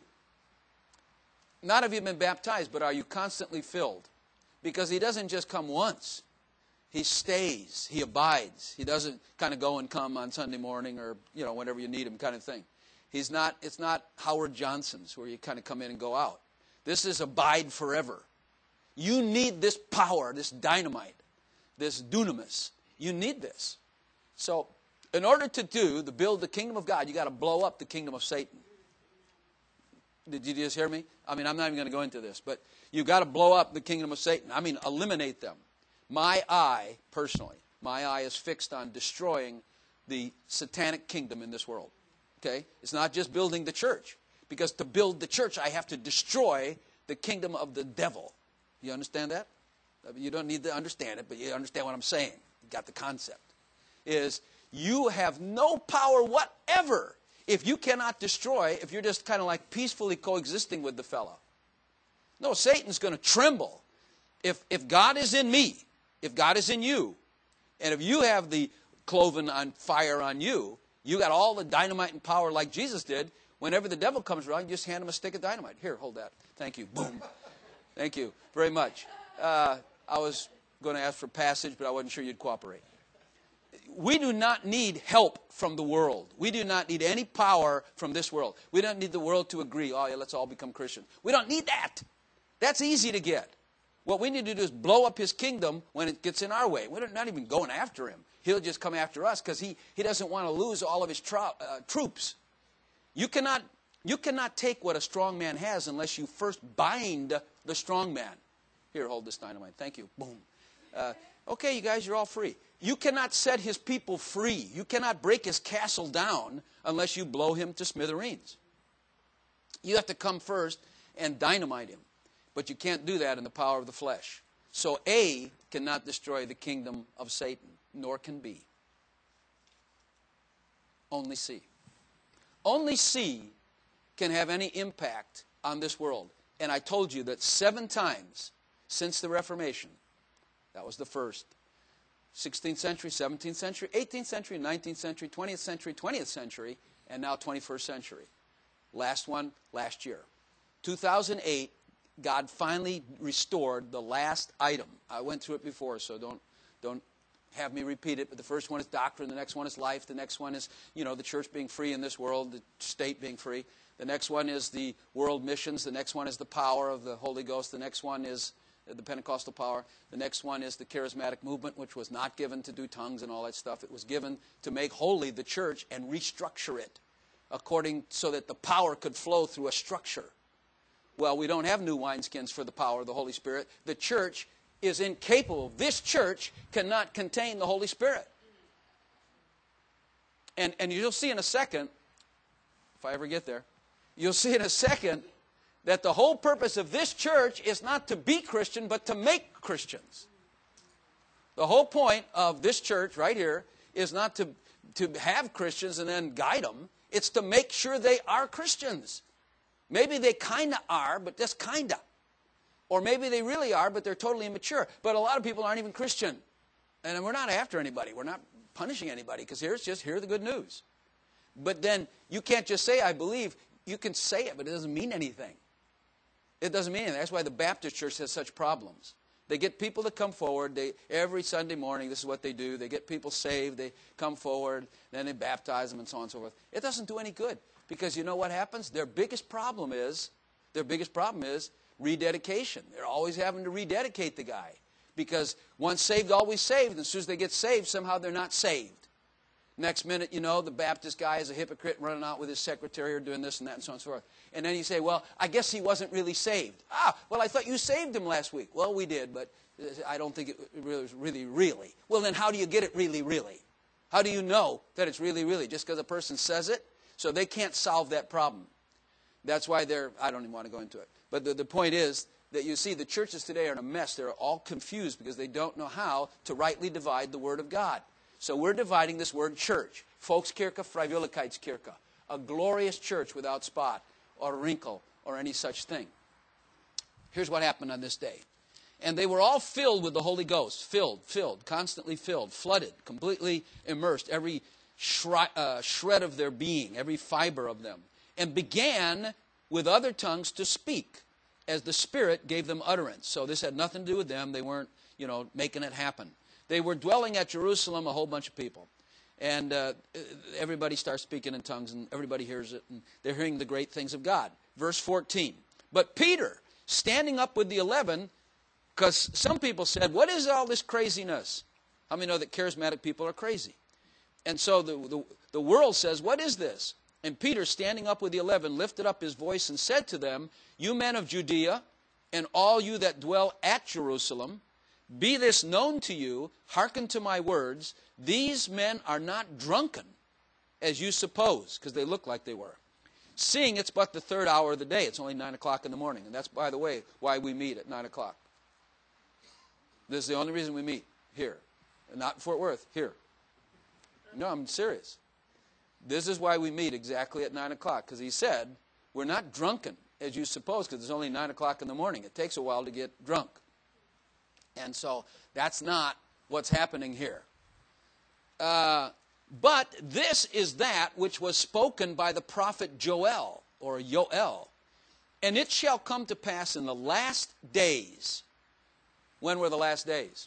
Not have you been baptized, but are you constantly filled? Because He doesn't just come once. He stays. He abides. He doesn't kind of go and come on Sunday morning or, you know, whenever you need Him kind of thing. He's not, it's not Howard Johnson's where you kind of come in and go out. This is abide forever. You need this power, this dynamite, this dunamis. You need this. So, in order to do, to build the kingdom of God, you got to blow up the kingdom of Satan. Did you just hear me? I mean, I'm not even going to go into this, but you've got to blow up the kingdom of Satan. I mean, eliminate them. My eye, personally, my eye is fixed on destroying the satanic kingdom in this world. Okay? It's not just building the church. Because to build the church, I have to destroy the kingdom of the devil. You understand that? You don't need to understand it, but you understand what I'm saying. You got the concept. Is you have no power whatever if you cannot destroy, if you're just kind of like peacefully coexisting with the fellow. No, Satan's going to tremble. If, if God is in me, if God is in you, and if you have the cloven on fire on you, you got all the dynamite and power like Jesus did. Whenever the devil comes around, you just hand him a stick of dynamite. Here, hold that. Thank you. Boom. Thank you very much. Uh, I was going to ask for passage, but I wasn't sure you'd cooperate. We do not need help from the world. We do not need any power from this world. We don't need the world to agree, oh, yeah, let's all become Christians. We don't need that. That's easy to get. What we need to do is blow up His kingdom when it gets in our way. We're not even going after Him. He'll just come after us because he, he doesn't want to lose all of His tro- uh, troops. You cannot, you cannot take what a strong man has unless you first bind the strong man. Here, hold this dynamite. Thank you. Boom. Uh, okay, you guys, you're all free. You cannot set His people free. You cannot break His castle down unless you blow him to smithereens. You have to come first and dynamite him. But you can't do that in the power of the flesh. So A cannot destroy the kingdom of Satan, nor can B. Only C. Only C can have any impact on this world. And I told you that seven times since the Reformation, that was the first, sixteenth century, seventeenth century, eighteenth century, nineteenth century, twentieth century, twentieth century, and now twenty-first century. Last one, last year. two thousand eight, God finally restored the last item. I went through it before, so don't, don't have me repeat it, but the first one is doctrine, the next one is life, the next one is, you know, the church being free in this world, the state being free. The next one is the world missions. The next one is the power of the Holy Ghost. The next one is the Pentecostal power. The next one is the charismatic movement, which was not given to do tongues and all that stuff. It was given to make holy the church and restructure it according so that the power could flow through a structure. Well, we don't have new wineskins for the power of the Holy Spirit. The church is incapable. This church cannot contain the Holy Spirit. And, and you'll see in a second, if I ever get there, you'll see in a second that the whole purpose of this church is not to be Christian, but to make Christians. The whole point of this church right here is not to, to have Christians and then guide them. It's to make sure they are Christians. Maybe they kind of are, but just kind of. Or maybe they really are, but they're totally immature. But a lot of people aren't even Christian. And we're not after anybody. We're not punishing anybody, because here's just, hear the good news. But then you can't just say, I believe. You can say it, but it doesn't mean anything. It doesn't mean anything. That's why the Baptist church has such problems. They get people to come forward. They, every Sunday morning, this is what they do. They get people saved. They come forward. Then they baptize them and so on and so forth. It doesn't do any good, because you know what happens? Their biggest problem is, their biggest problem is rededication. They're always having to rededicate the guy, because once saved, always saved. And as soon as they get saved, somehow they're not saved. Next minute, you know, the Baptist guy is a hypocrite running out with his secretary or doing this and that and so on and so forth. And then you say, well, I guess he wasn't really saved. Ah, well, I thought you saved him last week. Well, we did, but I don't think it really was really, really. Well, then how do you get it really, really? How do you know that it's really, really? Just because a person says it? So they can't solve that problem. That's why they're, I don't even want to go into it. But the, the point is that you see the churches today are in a mess. They're all confused because they don't know how to rightly divide the Word of God. So we're dividing this word church. Volkskirche, Freiwilligkeitskirche. A glorious church without spot or wrinkle or any such thing. Here's what happened on this day. And they were all filled with the Holy Ghost. Filled, filled, constantly filled, flooded, completely immersed. Every shri- uh, shred of their being, every fiber of them. And began with other tongues to speak as the Spirit gave them utterance. So this had nothing to do with them. They weren't, you know, making it happen. They were dwelling at Jerusalem, a whole bunch of people. And uh, everybody starts speaking in tongues, and everybody hears it, and they're hearing the great things of God. Verse fourteen. But Peter, standing up with the eleven, because some people said, what is all this craziness? How many know that charismatic people are crazy? And so the, the, the world says, what is this? And Peter, standing up with the eleven, lifted up his voice and said to them, you men of Judea, and all you that dwell at Jerusalem, be this known to you, hearken to my words, these men are not drunken, as you suppose, because they look like they were. Seeing it's but the third hour of the day, it's only nine o'clock in the morning. And that's, by the way, why we meet at nine o'clock. This is the only reason we meet here. Not in Fort Worth, here. No, I'm serious. This is why we meet exactly at nine o'clock, because he said, we're not drunken, as you suppose, because it's only nine o'clock in the morning. It takes a while to get drunk. And so that's not what's happening here. Uh, but this is that which was spoken by the prophet Joel, or Yoel. And it shall come to pass in the last days. When were the last days?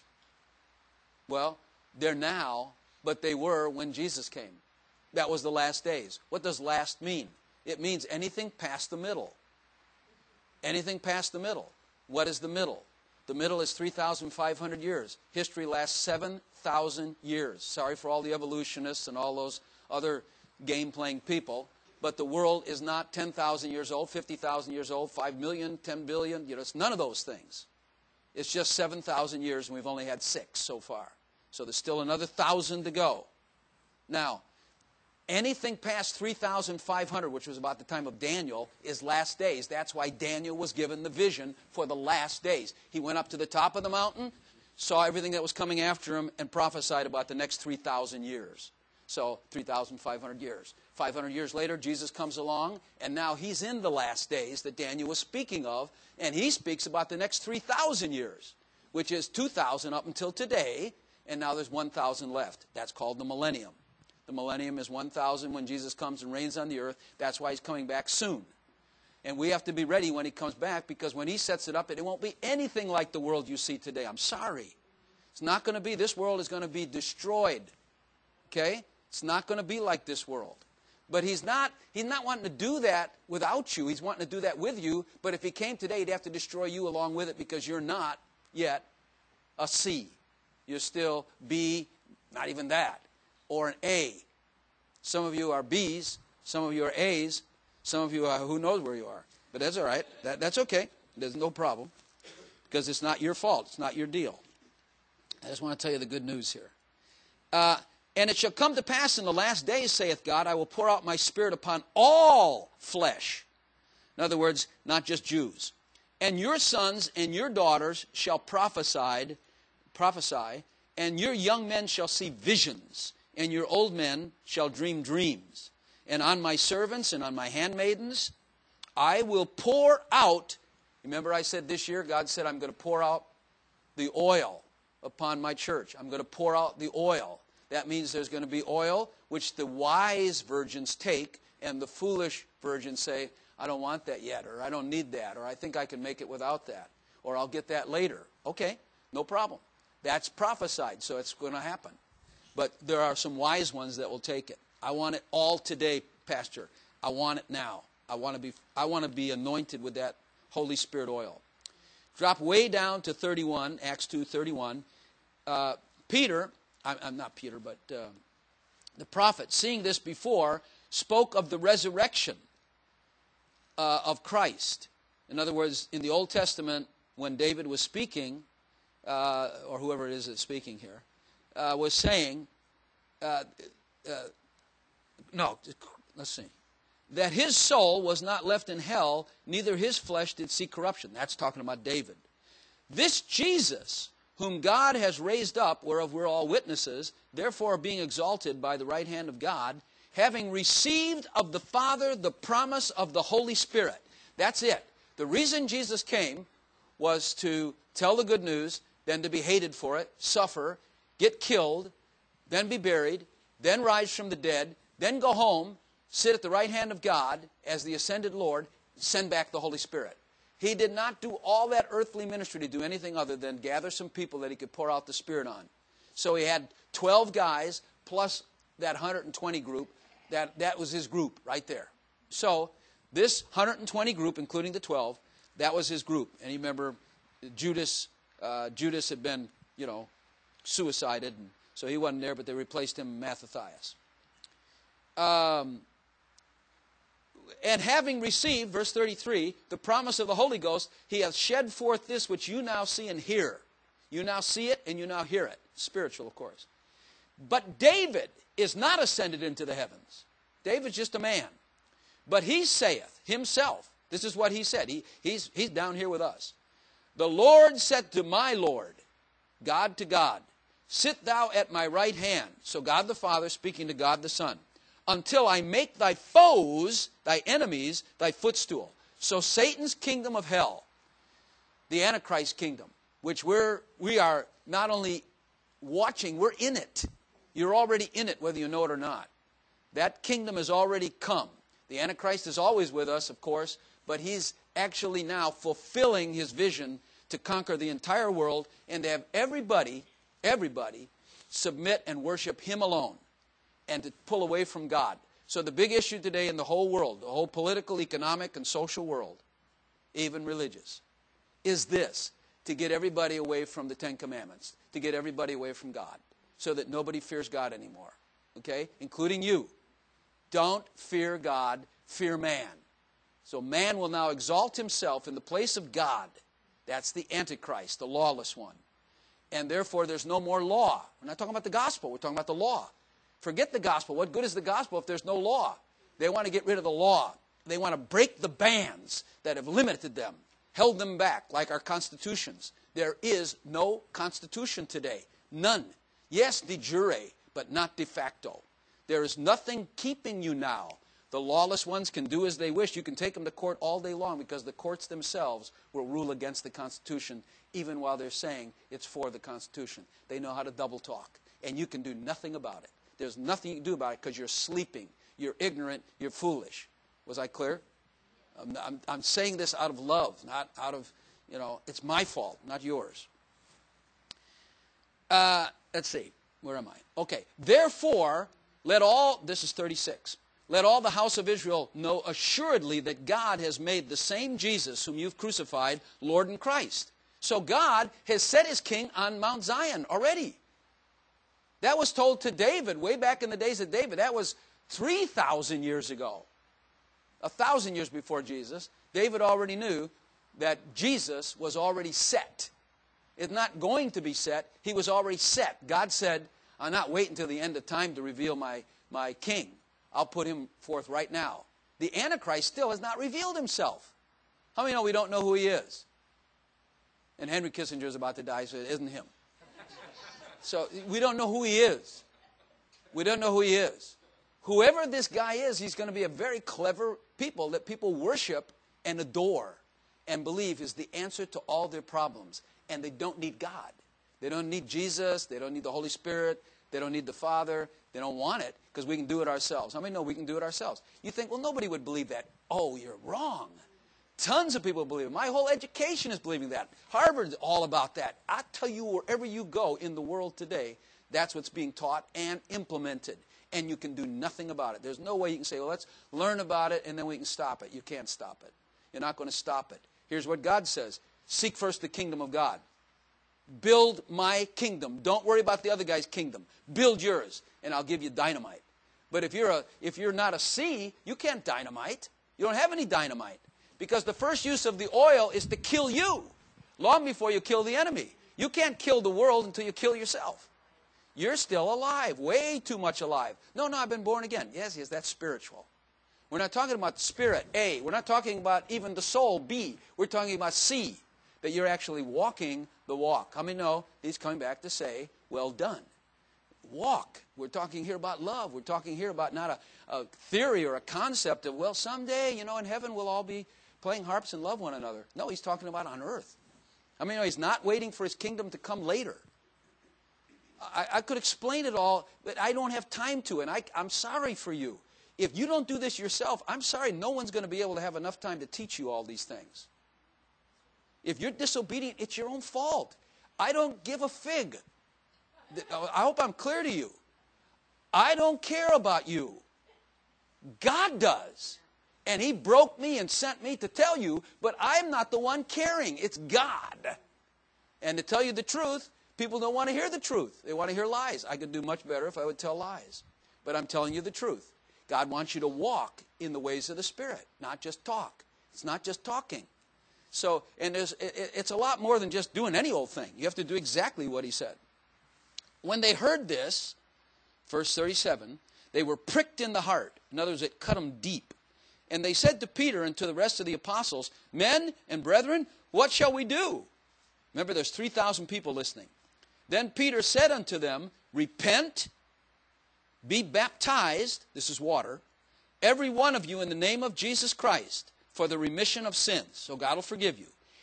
Well, they're now, but they were when Jesus came. That was the last days. What does last mean? It means anything past the middle. Anything past the middle. What is the middle? The middle is three thousand five hundred years. History lasts seven thousand years. Sorry for all the evolutionists and all those other game-playing people, but the world is not ten thousand years old, fifty thousand years old, five million, ten billion. You know, it's none of those things. It's just seven thousand years, and we've only had six so far. So there's still another one thousand to go. Now, anything past three thousand five hundred, which was about the time of Daniel, is last days. That's why Daniel was given the vision for the last days. He went up to the top of the mountain, saw everything that was coming after him, and prophesied about the next three thousand years. So three thousand five hundred years. five hundred years later, Jesus comes along, and now he's in the last days that Daniel was speaking of, and he speaks about the next three thousand years, which is two thousand up until today, and now there's one thousand left. That's called the millennium. The millennium is one thousand when Jesus comes and reigns on the earth. That's why he's coming back soon. And we have to be ready when he comes back, because when he sets it up, it won't be anything like the world you see today. I'm sorry. It's not going to be. This world is going to be destroyed. Okay? It's not going to be like this world. But he's not, he's not wanting to do that without you. He's wanting to do that with you. But if he came today, he'd have to destroy you along with it, because you're not yet a C. You're still B, not even that. Or an A. Some of you are B's, some of you are A's, some of you are who knows where you are. But that's all right. That, that's okay. There's no problem, because it's not your fault. It's not your deal. I just want to tell you the good news here. Uh, and it shall come to pass in the last days, saith God, I will pour out my Spirit upon all flesh. In other words, not just Jews. And your sons and your daughters shall prophesy, prophesy, and your young men shall see visions, and your old men shall dream dreams. And on my servants and on my handmaidens I will pour out. Remember I said this year, God said, I'm going to pour out the oil upon my church. I'm going to pour out the oil. That means there's going to be oil which the wise virgins take, and the foolish virgins say, I don't want that yet, or I don't need that, or I think I can make it without that, or I'll get that later. Okay, no problem. That's prophesied, so it's going to happen. But there are some wise ones that will take it. I want it all today, Pastor. I want it now. I want to be, I want to be anointed with that Holy Spirit oil. Drop way down to thirty-one, Acts two thirty-one. Uh, Peter, I'm, I'm not Peter, but uh, the prophet, seeing this before, spoke of the resurrection uh, of Christ. In other words, in the Old Testament, when David was speaking, uh, or whoever it is that's speaking here, uh, was saying, uh, uh, no, let's see. that his soul was not left in hell, neither his flesh did see corruption. That's talking about David. This Jesus, whom God has raised up, whereof we're all witnesses, therefore being exalted by the right hand of God, having received of the Father the promise of the Holy Spirit. That's it. The reason Jesus came was to tell the good news, then to be hated for it, suffer, get killed, then be buried, then rise from the dead, then go home, sit at the right hand of God as the ascended Lord, send back the Holy Spirit. He did not do all that earthly ministry to do anything other than gather some people that he could pour out the Spirit on. So he had twelve guys plus that one hundred twenty group. That, that was his group right there. So this one hundred twenty group, including the twelve, that was his group. And you remember Judas, uh, Judas had been, you know, suicided, and so he wasn't there, but they replaced him with Mattathias. Um, and having received, verse thirty-three, the promise of the Holy Ghost, he hath shed forth this which you now see and hear. You now see it and you now hear it. Spiritual, of course. But David is not ascended into the heavens. David's just a man. But he saith himself, this is what he said. He, he's, he's down here with us. The Lord said to my Lord, God to God, sit thou at my right hand. So God the Father speaking to God the Son. Until I make thy foes, thy enemies, thy footstool. So Satan's kingdom of hell, the Antichrist kingdom, which we're, we are not only watching, we're in it. You're already in it, whether you know it or not. That kingdom has already come. The Antichrist is always with us, of course, but he's actually now fulfilling his vision to conquer the entire world and to have everybody, everybody, submit and worship him alone and to pull away from God. So the big issue today in the whole world, the whole political, economic, and social world, even religious, is this: to get everybody away from the Ten Commandments, to get everybody away from God, so that nobody fears God anymore, okay, including you. Don't fear God, fear man. So man will now exalt himself in the place of God. That's the Antichrist, the lawless one. And therefore there's no more law. We're not talking about the gospel, we're talking about the law. Forget the gospel. What good is the gospel if there's no law? They want to get rid of the law. They want to break the bands that have limited them, held them back, like our constitutions. There is no constitution today. None. Yes, de jure, but not de facto. There is nothing keeping you now. The lawless ones can do as they wish. You can take them to court all day long because the courts themselves will rule against the Constitution, even while they're saying it's for the Constitution. They know how to double talk, and you can do nothing about it. There's nothing you can do about it because you're sleeping, you're ignorant, you're foolish. Was I clear? I'm, I'm, I'm saying this out of love, not out of, you know, it's my fault, not yours. Uh, let's see, where am I? Okay, therefore, let all, this is thirty-six, let all the house of Israel know assuredly that God has made the same Jesus whom you've crucified, Lord and Christ. So God has set his king on Mount Zion already. That was told to David way back in the days of David. That was three thousand years ago. A thousand years before Jesus. David already knew that Jesus was already set. It's not going to be set. He was already set. God said, I'll not wait until the end of time to reveal my, my king. I'll put him forth right now. The Antichrist still has not revealed himself. How many know we don't know who he is? And Henry Kissinger is about to die, so it isn't him. So we don't know who he is. We don't know who he is. Whoever this guy is, he's going to be a very clever people that people worship and adore and believe is the answer to all their problems. And they don't need God. They don't need Jesus. They don't need the Holy Spirit. They don't need the Father. They don't want it because we can do it ourselves. How many know we can do it ourselves? You think, well, nobody would believe that. Oh, you're wrong. Tons of people believe it. My whole education is believing that. Harvard's all about that. I tell you, wherever you go in the world today, that's what's being taught and implemented. And you can do nothing about it. There's no way you can say, well, let's learn about it and then we can stop it. You can't stop it. You're not going to stop it. Here's what God says. Seek first the kingdom of God. Build my kingdom. Don't worry about the other guy's kingdom. Build yours, and I'll give you dynamite. But if you're, a, if you're not a sea, you can't dynamite. You don't have any dynamite. Because the first use of the oil is to kill you, long before you kill the enemy. You can't kill the world until you kill yourself. You're still alive, way too much alive. No, no, I've been born again. Yes, yes, that's spiritual. We're not talking about the spirit, A. We're not talking about even the soul, B. We're talking about C, that you're actually walking the walk. How many know he's coming back to say, well done? Walk. We're talking here about love. We're talking here about not a, a theory or a concept of, well, someday, you know, in heaven we'll all be playing harps and love one another. No, he's talking about on earth. I mean, he's not waiting for his kingdom to come later. I, I could explain it all, but I don't have time to, and I, I'm sorry for you. If you don't do this yourself, I'm sorry, no one's going to be able to have enough time to teach you all these things. If you're disobedient, it's your own fault. I don't give a fig. I hope I'm clear to you. I don't care about you. God does. And he broke me and sent me to tell you, but I'm not the one caring. It's God. And to tell you the truth, people don't want to hear the truth. They want to hear lies. I could do much better if I would tell lies. But I'm telling you the truth. God wants you to walk in the ways of the Spirit, not just talk. It's not just talking. So, and there's, it, it's a lot more than just doing any old thing. You have to do exactly what he said. When they heard this, verse thirty-seven, they were pricked in the heart. In other words, it cut them deep. And they said to Peter and to the rest of the apostles, men and brethren, what shall we do? Remember, there's three thousand people listening. Then Peter said unto them, repent, be baptized, this is water, every one of you in the name of Jesus Christ, for the remission of sins. So God will forgive you.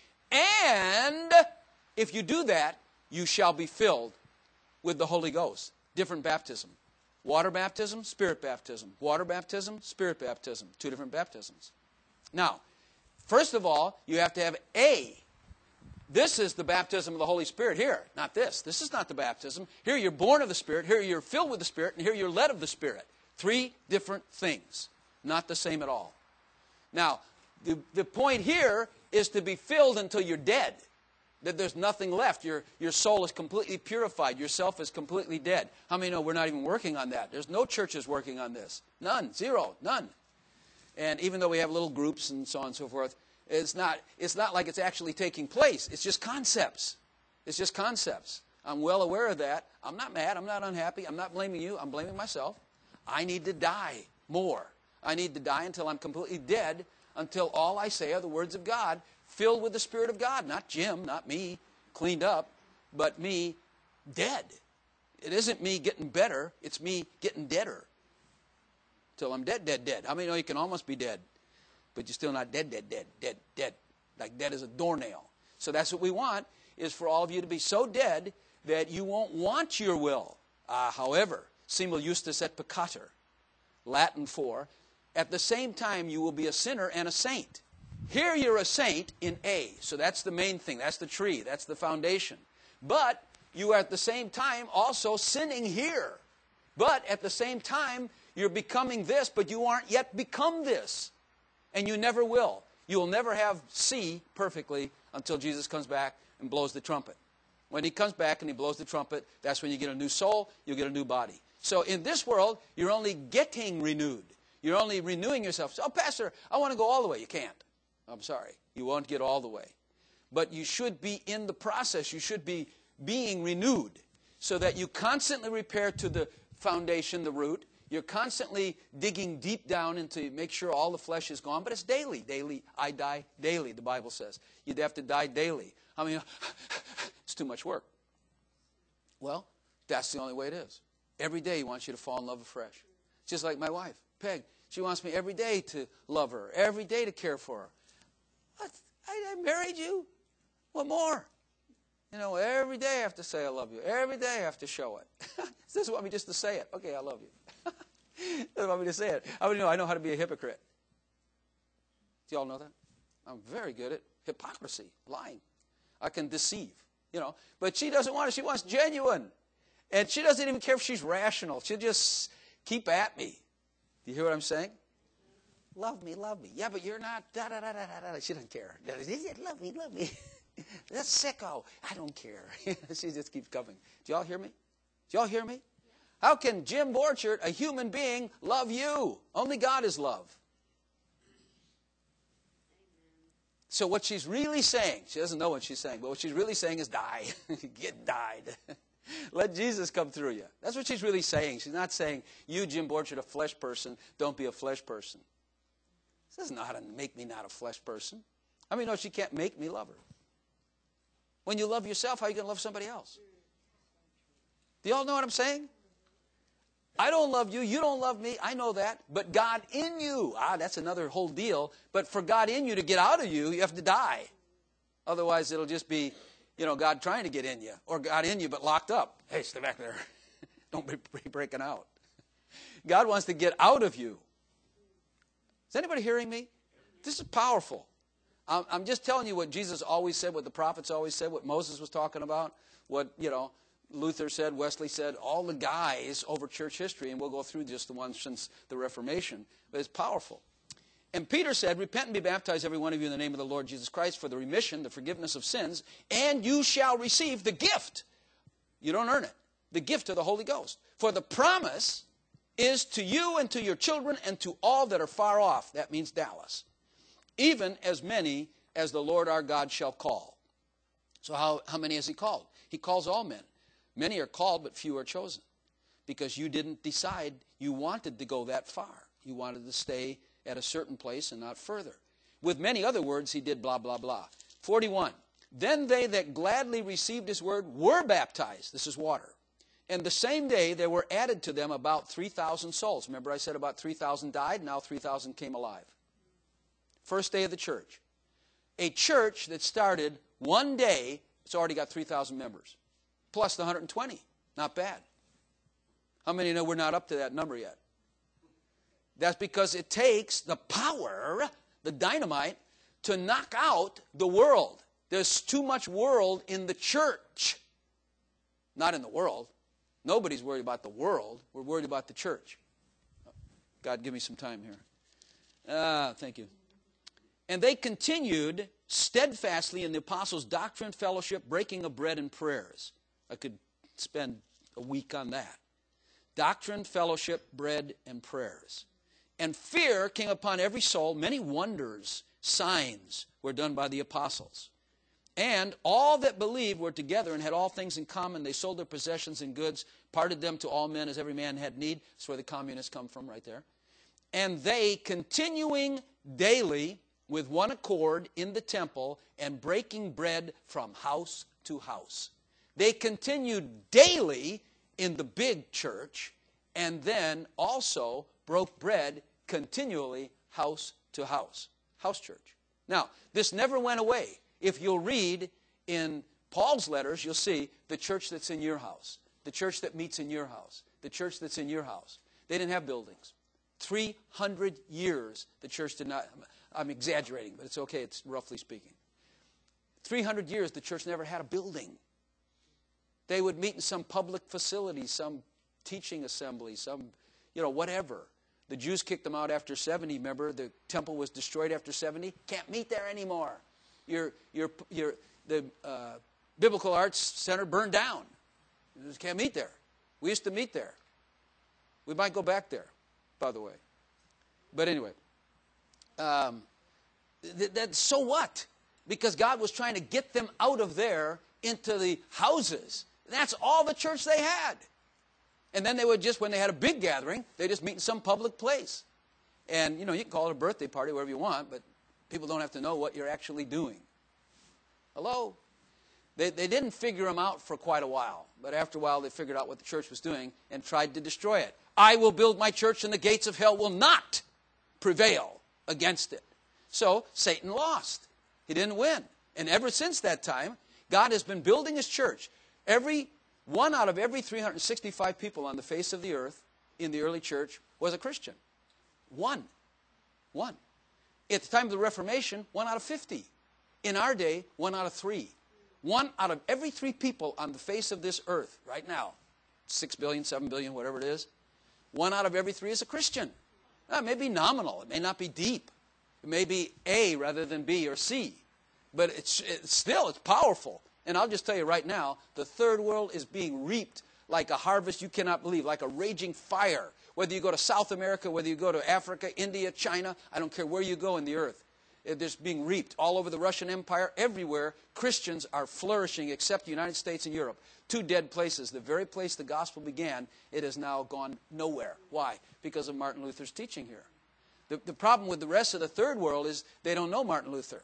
And if you do that, you shall be filled with the Holy Ghost. Different baptism. Water baptism, spirit baptism. Water baptism, spirit baptism. Two different baptisms. Now, first of all, you have to have a. This is the baptism of the Holy Spirit here, not this. This is not the baptism. Here you're born of the Spirit, here you're filled with the Spirit, and here you're led of the Spirit. Three different things, not the same at all. Now, the, the point here is to be filled until you're dead, that there's nothing left. Your, your soul is completely purified. Yourself is completely dead. How many know we're not even working on that? There's no churches working on this. None. Zero. None. And even though we have little groups and so on and so forth, It's not, it's not like it's actually taking place. It's just concepts. It's just concepts. I'm well aware of that. I'm not mad. I'm not unhappy. I'm not blaming you. I'm blaming myself. I need to die more. I need to die until I'm completely dead, until all I say are the words of God, filled with the Spirit of God. Not Jim, not me, cleaned up, but me dead. It isn't me getting better. It's me getting deader. Till I'm dead, dead, dead. How many know you can almost be dead? But you're still not dead, dead, dead, dead, dead. Like dead as a doornail. So that's what we want, is for all of you to be so dead that you won't want your will. Uh, however, simul justus et peccator, Latin for, at the same time you will be a sinner and a saint. Here you're a saint in A. So that's the main thing. That's the tree. That's the foundation. But you are at the same time also sinning here. But at the same time, you're becoming this, but you aren't yet become this. And you never will. You will never have C perfectly until Jesus comes back and blows the trumpet. When he comes back and he blows the trumpet, that's when you get a new soul, you get a new body. So in this world, you're only getting renewed. You're only renewing yourself. Oh, Pastor, I want to go all the way. You can't. I'm sorry. You won't get all the way. But you should be in the process. You should be being renewed so that you constantly repair to the foundation, the root. You're constantly digging deep down into make sure all the flesh is gone. But it's daily. Daily. I die daily, the Bible says. You'd have to die daily. I mean, it's too much work. Well, that's the only way it is. Every day he wants you to fall in love afresh. Just like my wife, Peg. She wants me every day to love her, every day to care for her. What? I, I married you? What more? You know, every day I have to say I love you. Every day I have to show it. She doesn't want me just to say it. Okay, I love you. Doesn't want me to say it. I would know I know how to be a hypocrite. Do you all know that? I'm very good at hypocrisy, lying. I can deceive, you know. But she doesn't want it. She wants genuine. And she doesn't even care if she's rational. She'll just keep at me. Do you hear what I'm saying? Love me, love me. Yeah, but you're not. Da, da, da, da, da. She doesn't care. Love me, love me. That's sicko. I don't care. She just keeps coming. Do y'all hear me? Do y'all hear me? How can Jim Borchert, a human being, love you? Only God is love. So what she's really saying, she doesn't know what she's saying, but what she's really saying is die. Get died. Let Jesus come through you. That's what she's really saying. She's not saying, you, Jim Borchert, a flesh person, don't be a flesh person. This doesn't know how to make me not a flesh person. I mean, no, she can't make me love her. When you love yourself, how are you going to love somebody else? Do you all know what I'm saying? I don't love you. You don't love me. I know that. But God in you. Ah, that's another whole deal. But for God in you to get out of you, you have to die. Otherwise, it'll just be, you know, God trying to get in you. Or God in you, but locked up. Hey, stay back there. Don't be breaking out. God wants to get out of you. Is anybody hearing me? This is powerful. I'm, I'm just telling you what Jesus always said, what the prophets always said, what Moses was talking about, what, you know, Luther said, Wesley said, all the guys over church history, and we'll go through just the ones since the Reformation, but it's powerful. And Peter said, repent and be baptized, every one of you, in the name of the Lord Jesus Christ, for the remission, the forgiveness of sins, and you shall receive the gift. You don't earn it. The gift of the Holy Ghost. For the promise is to you and to your children and to all that are far off. That means Dallas. Even as many as the Lord our God shall call. So how, how many has he called? He calls all men. Many are called, but few are chosen. Because you didn't decide you wanted to go that far. You wanted to stay at a certain place and not further. With many other words, he did blah, blah, blah. forty-one. Then they that gladly received his word were baptized. This is water. And the same day there were added to them about three thousand souls. Remember I said about three thousand died, now three thousand came alive. First day of the church. A church that started one day, it's already got three thousand members. Plus the one hundred twenty. Not bad. How many know we're not up to that number yet? That's because it takes the power, the dynamite, to knock out the world. There's too much world in the church. Not in the world. Nobody's worried about the world. We're worried about the church. God, give me some time here. Ah, thank you. And they continued steadfastly in the apostles' doctrine, fellowship, breaking of bread, and prayers. I could spend a week on that. Doctrine, fellowship, bread, and prayers. And fear came upon every soul. Many wonders, signs were done by the apostles. And all that believed were together and had all things in common. They sold their possessions and goods, parted them to all men as every man had need. That's where the communists come from right there. And they, continuing daily with one accord in the temple and breaking bread from house to house. They continued daily in the big church and then also broke bread continually house to house. House church. Now, this never went away. If you'll read in Paul's letters, you'll see the church that's in your house, the church that meets in your house, the church that's in your house. They didn't have buildings. three hundred years the church did not, I'm exaggerating, but it's okay, it's roughly speaking. three hundred years the church never had a building. They would meet in some public facility, some teaching assembly, some, you know, whatever. The Jews kicked them out after seventy, remember? The temple was destroyed after seventy. Can't meet there anymore. Your, your, your, the uh, Biblical Arts Center burned down. You just can't meet there. We used to meet there. We might go back there, by the way. But anyway, um, th- that, so what? Because God was trying to get them out of there into the houses. That's all the church they had. And then they would just, when they had a big gathering, they just meet in some public place. And, you know, you can call it a birthday party, whatever you want, but people don't have to know what you're actually doing. Hello? They, they didn't figure them out for quite a while. But after a while, they figured out what the church was doing and tried to destroy it. I will build my church and the gates of hell will not prevail against it. So Satan lost. He didn't win. And ever since that time, God has been building his church. Every one out of every three hundred sixty-five people on the face of the earth in the early church was a Christian. One. One. At the time of the Reformation, one out of fifty. In our day, one out of three. One out of every three people on the face of this earth right now, six billion, seven billion, whatever it is, one out of every three is a Christian. Now, it may be nominal. It may not be deep. It may be A rather than B or C. But it's, it's still, it's powerful. And I'll just tell you right now, the third world is being reaped like a harvest you cannot believe, like a raging fire. Whether you go to South America, whether you go to Africa, India, China, I don't care where you go in the earth. It's being reaped all over the Russian Empire. Everywhere, Christians are flourishing except the United States and Europe. Two dead places. The very place the gospel began, it has now gone nowhere. Why? Because of Martin Luther's teaching here. The, the problem with the rest of the third world is they don't know Martin Luther.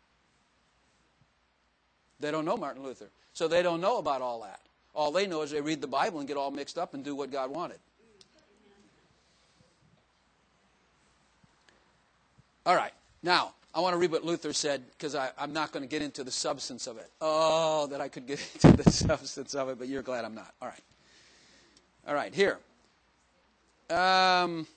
They don't know Martin Luther. So they don't know about all that. All they know is they read the Bible and get all mixed up and do what God wanted. All right. Now, I want to read what Luther said, because I'm not going to get into the substance of it. Oh, that I could get into the substance of it, but you're glad I'm not. All right. All right, here. Um,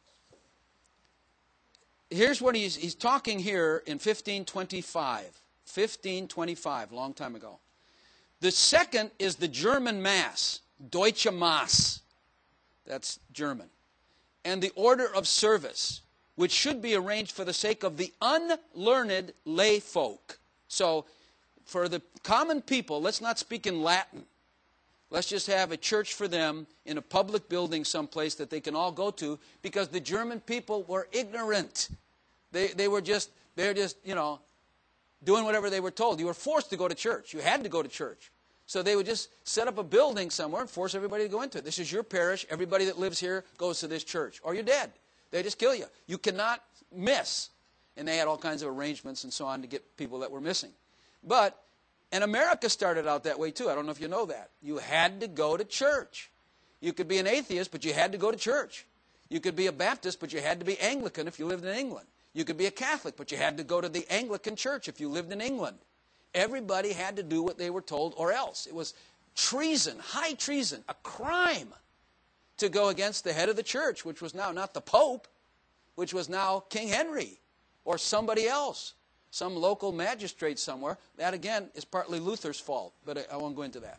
here's what he's, he's talking here in fifteen twenty-five. fifteen twenty-five, long time ago. The second is the German Mass, Deutsche Mass. That's German. And the order of service, which should be arranged for the sake of the unlearned lay folk. So, for the common people, let's not speak in Latin. Let's just have a church for them in a public building someplace that they can all go to, because the German people were ignorant. They, they were just, they're just, you know, doing whatever they were told. You were forced to go to church. You had to go to church. So they would just set up a building somewhere and force everybody to go into it. This is your parish. Everybody that lives here goes to this church. Or you're dead. They just kill you. You cannot miss. And they had all kinds of arrangements and so on to get people that were missing. But, and America started out that way too. I don't know if you know that. You had to go to church. You could be an atheist, but you had to go to church. You could be a Baptist, but you had to be Anglican if you lived in England. You could be a Catholic, but you had to go to the Anglican church if you lived in England. Everybody had to do what they were told, or else. It was treason, high treason, a crime to go against the head of the church, which was now not the Pope, which was now King Henry or somebody else, some local magistrate somewhere. That, again, is partly Luther's fault, but I, I won't go into that.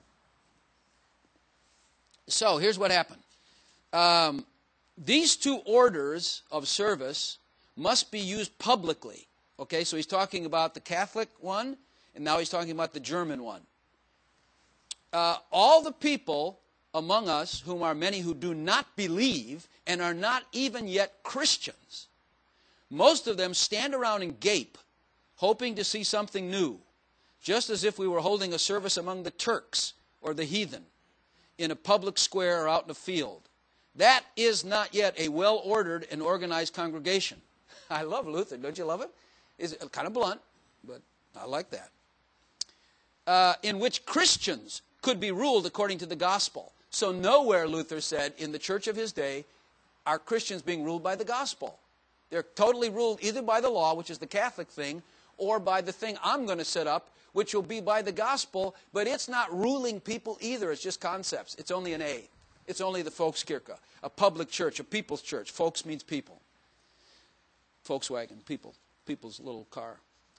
So here's what happened. Um, these two orders of service must be used publicly. Okay, so he's talking about the Catholic one, and now he's talking about the German one. Uh, all the people among us, whom are many who do not believe and are not even yet Christians, most of them stand around and gape, hoping to see something new, just as if we were holding a service among the Turks or the heathen in a public square or out in a field. That is not yet a well-ordered and organized congregation. I love Luther. Don't you love it? It's kind of blunt, but I like that. Uh, in which Christians could be ruled according to the gospel. So nowhere, Luther said, in the church of his day, are Christians being ruled by the gospel. They're totally ruled either by the law, which is the Catholic thing, or by the thing I'm going to set up, which will be by the gospel, but it's not ruling people either. It's just concepts. It's only an A. It's only the Volkskirche, a public church, a people's church. Volks means people. Volkswagen, people, people's little car.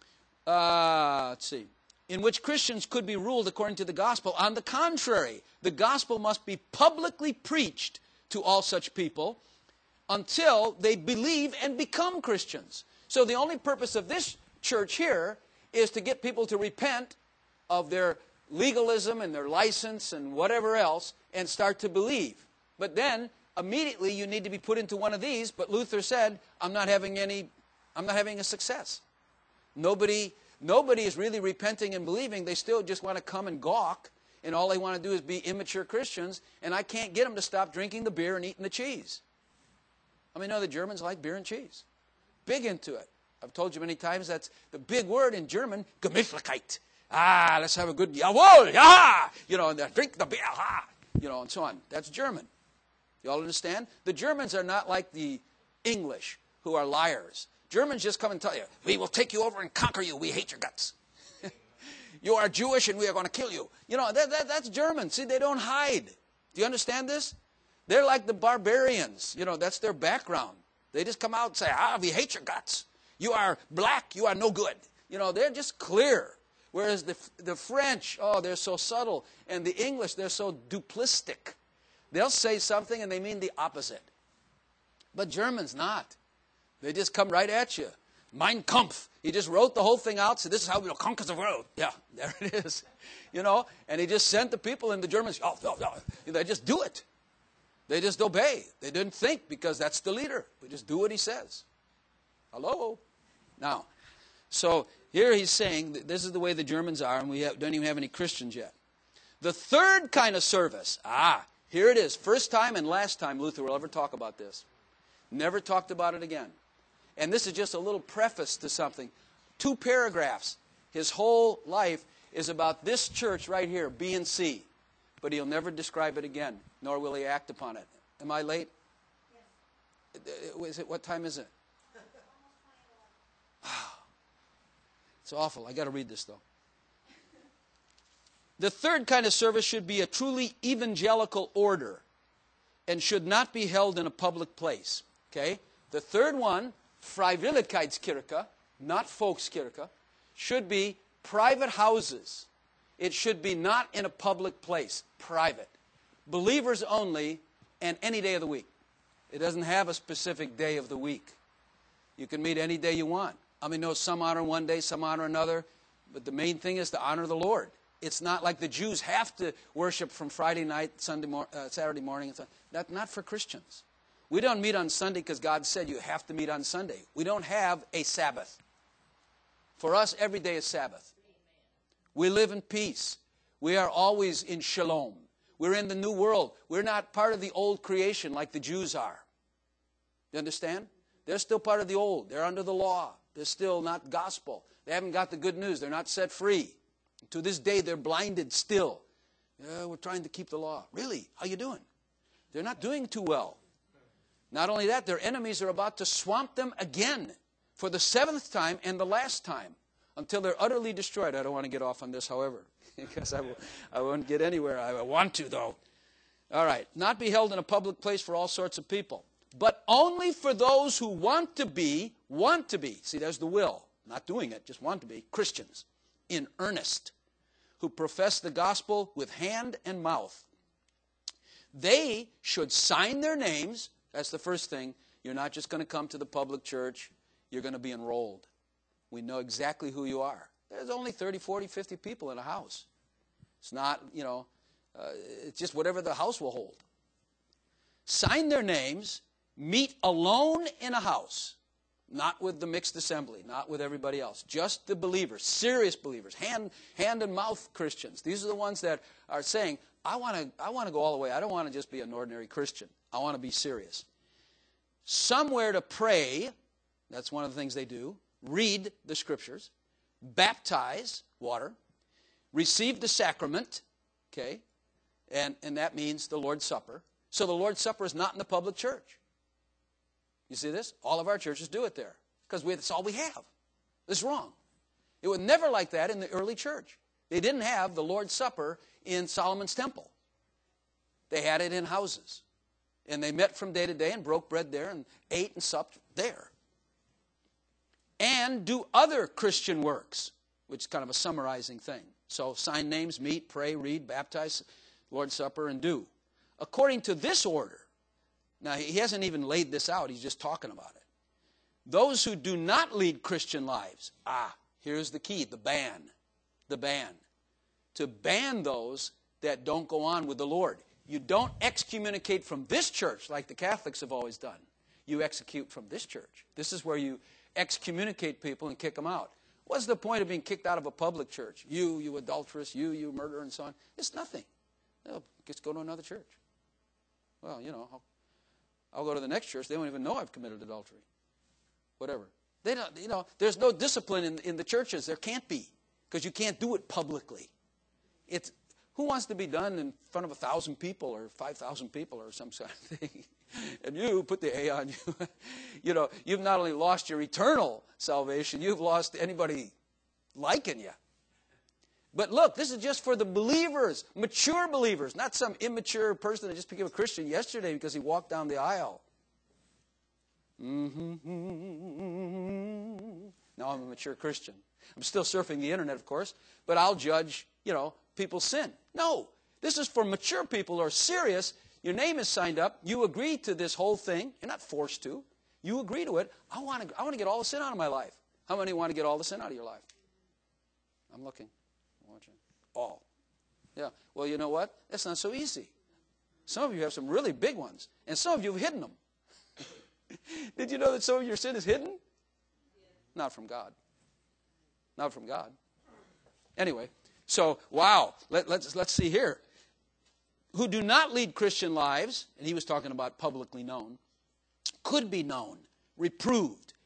Uh, let's see. In which Christians could be ruled according to the gospel. On the contrary, the gospel must be publicly preached to all such people until they believe and become Christians. So the only purpose of this church here is to get people to repent of their legalism and their license and whatever else and start to believe. But then immediately you need to be put into one of these. But Luther said, I'm not having any, I'm not having a success. Nobody, nobody is really repenting and believing. They still just want to come and gawk, and all they want to do is be immature Christians, and I can't get them to stop drinking the beer and eating the cheese. I mean, no, the Germans like beer and cheese. Big into it. I've told you many times that's the big word in German, Gemütlichkeit. Ah, let's have a good, jawohl, ja, you know, and drink the beer, ah, you know, and so on. That's German. You all understand? The Germans are not like the English, who are liars. Germans just come and tell you, we will take you over and conquer you. We hate your guts. You are Jewish and we are going to kill you. You know, that, that, that's German. See, they don't hide. Do you understand this? They're like the barbarians. You know, that's their background. They just come out and say, ah, we hate your guts. You are black. You are no good. You know, they're just clear. Whereas the, the French, oh, they're so subtle. And the English, they're so duplistic. They'll say something and they mean the opposite. But Germans not. They just come right at you. Mein Kampf. He just wrote the whole thing out, said this is how we'll conquer the world. Yeah, there it is. You know, and he just sent the people, and the Germans, oh, no, no. They just do it. They just obey. They didn't think, because that's the leader. We just do what he says. Hello? Now, so here he's saying that this is the way the Germans are, and we have, don't even have any Christians yet. The third kind of service, ah, here it is. First time and last time Luther will ever talk about this. Never talked about it again. And this is just a little preface to something. Two paragraphs. His whole life is about this church right here, B and C. But he'll never describe it again, nor will he act upon it. Am I late? Yes. Is it, what time is it? It's awful. I got to read this, though. The third kind of service should be a truly evangelical order and should not be held in a public place. Okay? The third one, Freiwilligkeitskirche, not Volkskirche, should be private houses. It should be not in a public place, private. Believers only, and any day of the week. It doesn't have a specific day of the week. You can meet any day you want. I mean, no, some honor one day, some honor another, but the main thing is to honor the Lord. It's not like the Jews have to worship from Friday night, Sunday, mor- uh, Saturday morning. And That's not for Christians. We don't meet on Sunday because God said you have to meet on Sunday. We don't have a Sabbath. For us, every day is Sabbath. We live in peace. We are always in shalom. We're in the new world. We're not part of the old creation like the Jews are. You understand? They're still part of the old. They're under the law. They're still not gospel. They haven't got the good news. They're not set free. To this day, they're blinded still. Yeah, we're trying to keep the law. Really? How you doing? They're not doing too well. Not only that, their enemies are about to swamp them again for the seventh time and the last time until they're utterly destroyed. I don't want to get off on this, however, because I, will, I won't get anywhere. I want to, though. All right. Not be held in a public place for all sorts of people, but only for those who want to be, want to be. See, there's the will. Not doing it, just want to be. Christians, in earnest, who profess the gospel with hand and mouth. They should sign their names. That's the first thing. You're not just going to come to the public church. You're going to be enrolled. We know exactly who you are. There's only thirty, forty, fifty people in a house. It's not, you know, uh, it's just whatever the house will hold. Sign their names, meet alone in a house. Not with the mixed assembly, not with everybody else. Just the believers, serious believers, hand, hand and mouth Christians. These are the ones that are saying, I want to I want to go all the way. I don't want to just be an ordinary Christian. I want to be serious. Somewhere to pray, that's one of the things they do. Read the scriptures. Baptize, water. Receive the sacrament, okay? And, and that means the Lord's Supper. So the Lord's Supper is not in the public church. You see this? All of our churches do it there because that's all we have. It's wrong. It was never like that in the early church. They didn't have the Lord's Supper in Solomon's temple. They had it in houses. And they met from day to day and broke bread there and ate and supped there. And do other Christian works, which is kind of a summarizing thing. So sign names, meet, pray, read, baptize, Lord's Supper, and do. According to this order, now, he hasn't even laid this out. He's just talking about it. Those who do not lead Christian lives, ah, here's the key, the ban. The ban. To ban those that don't go on with the Lord. You don't excommunicate from this church like the Catholics have always done. You execute from this church. This is where you excommunicate people and kick them out. What's the point of being kicked out of a public church? You, you adulteress, you, you murderer, and so on. It's nothing. They'll just go to another church. Well, you know, I'll, I'll go to the next church. They don't even know I've committed adultery. Whatever. They don't, you know, there's no discipline in, in the churches. There can't be because you can't do it publicly. It's, who wants to be done in front of a thousand people or five thousand people or some sort of thing? And you put the A on you. You know, you've not only lost your eternal salvation, you've lost anybody liking you. But look, this is just for the believers, mature believers, not some immature person that just became a Christian yesterday because he walked down the aisle. Mm-hmm. Now I'm a mature Christian. I'm still surfing the internet, of course, but I'll judge, you know, people's sin. No, this is for mature people who are serious. Your name is signed up. You agree to this whole thing. You're not forced to. You agree to it. I want to, I want to get all the sin out of my life. How many want to get all the sin out of your life? I'm looking. All. Yeah. Well, you know what? That's not so easy. Some of you have some really big ones, and some of you have hidden them. Did you know that some of your sin is hidden? Not from God. Not from God. Anyway, so, wow. Let, let's, let's see here. Who do not lead Christian lives, and he was talking about publicly known, could be known, reproved,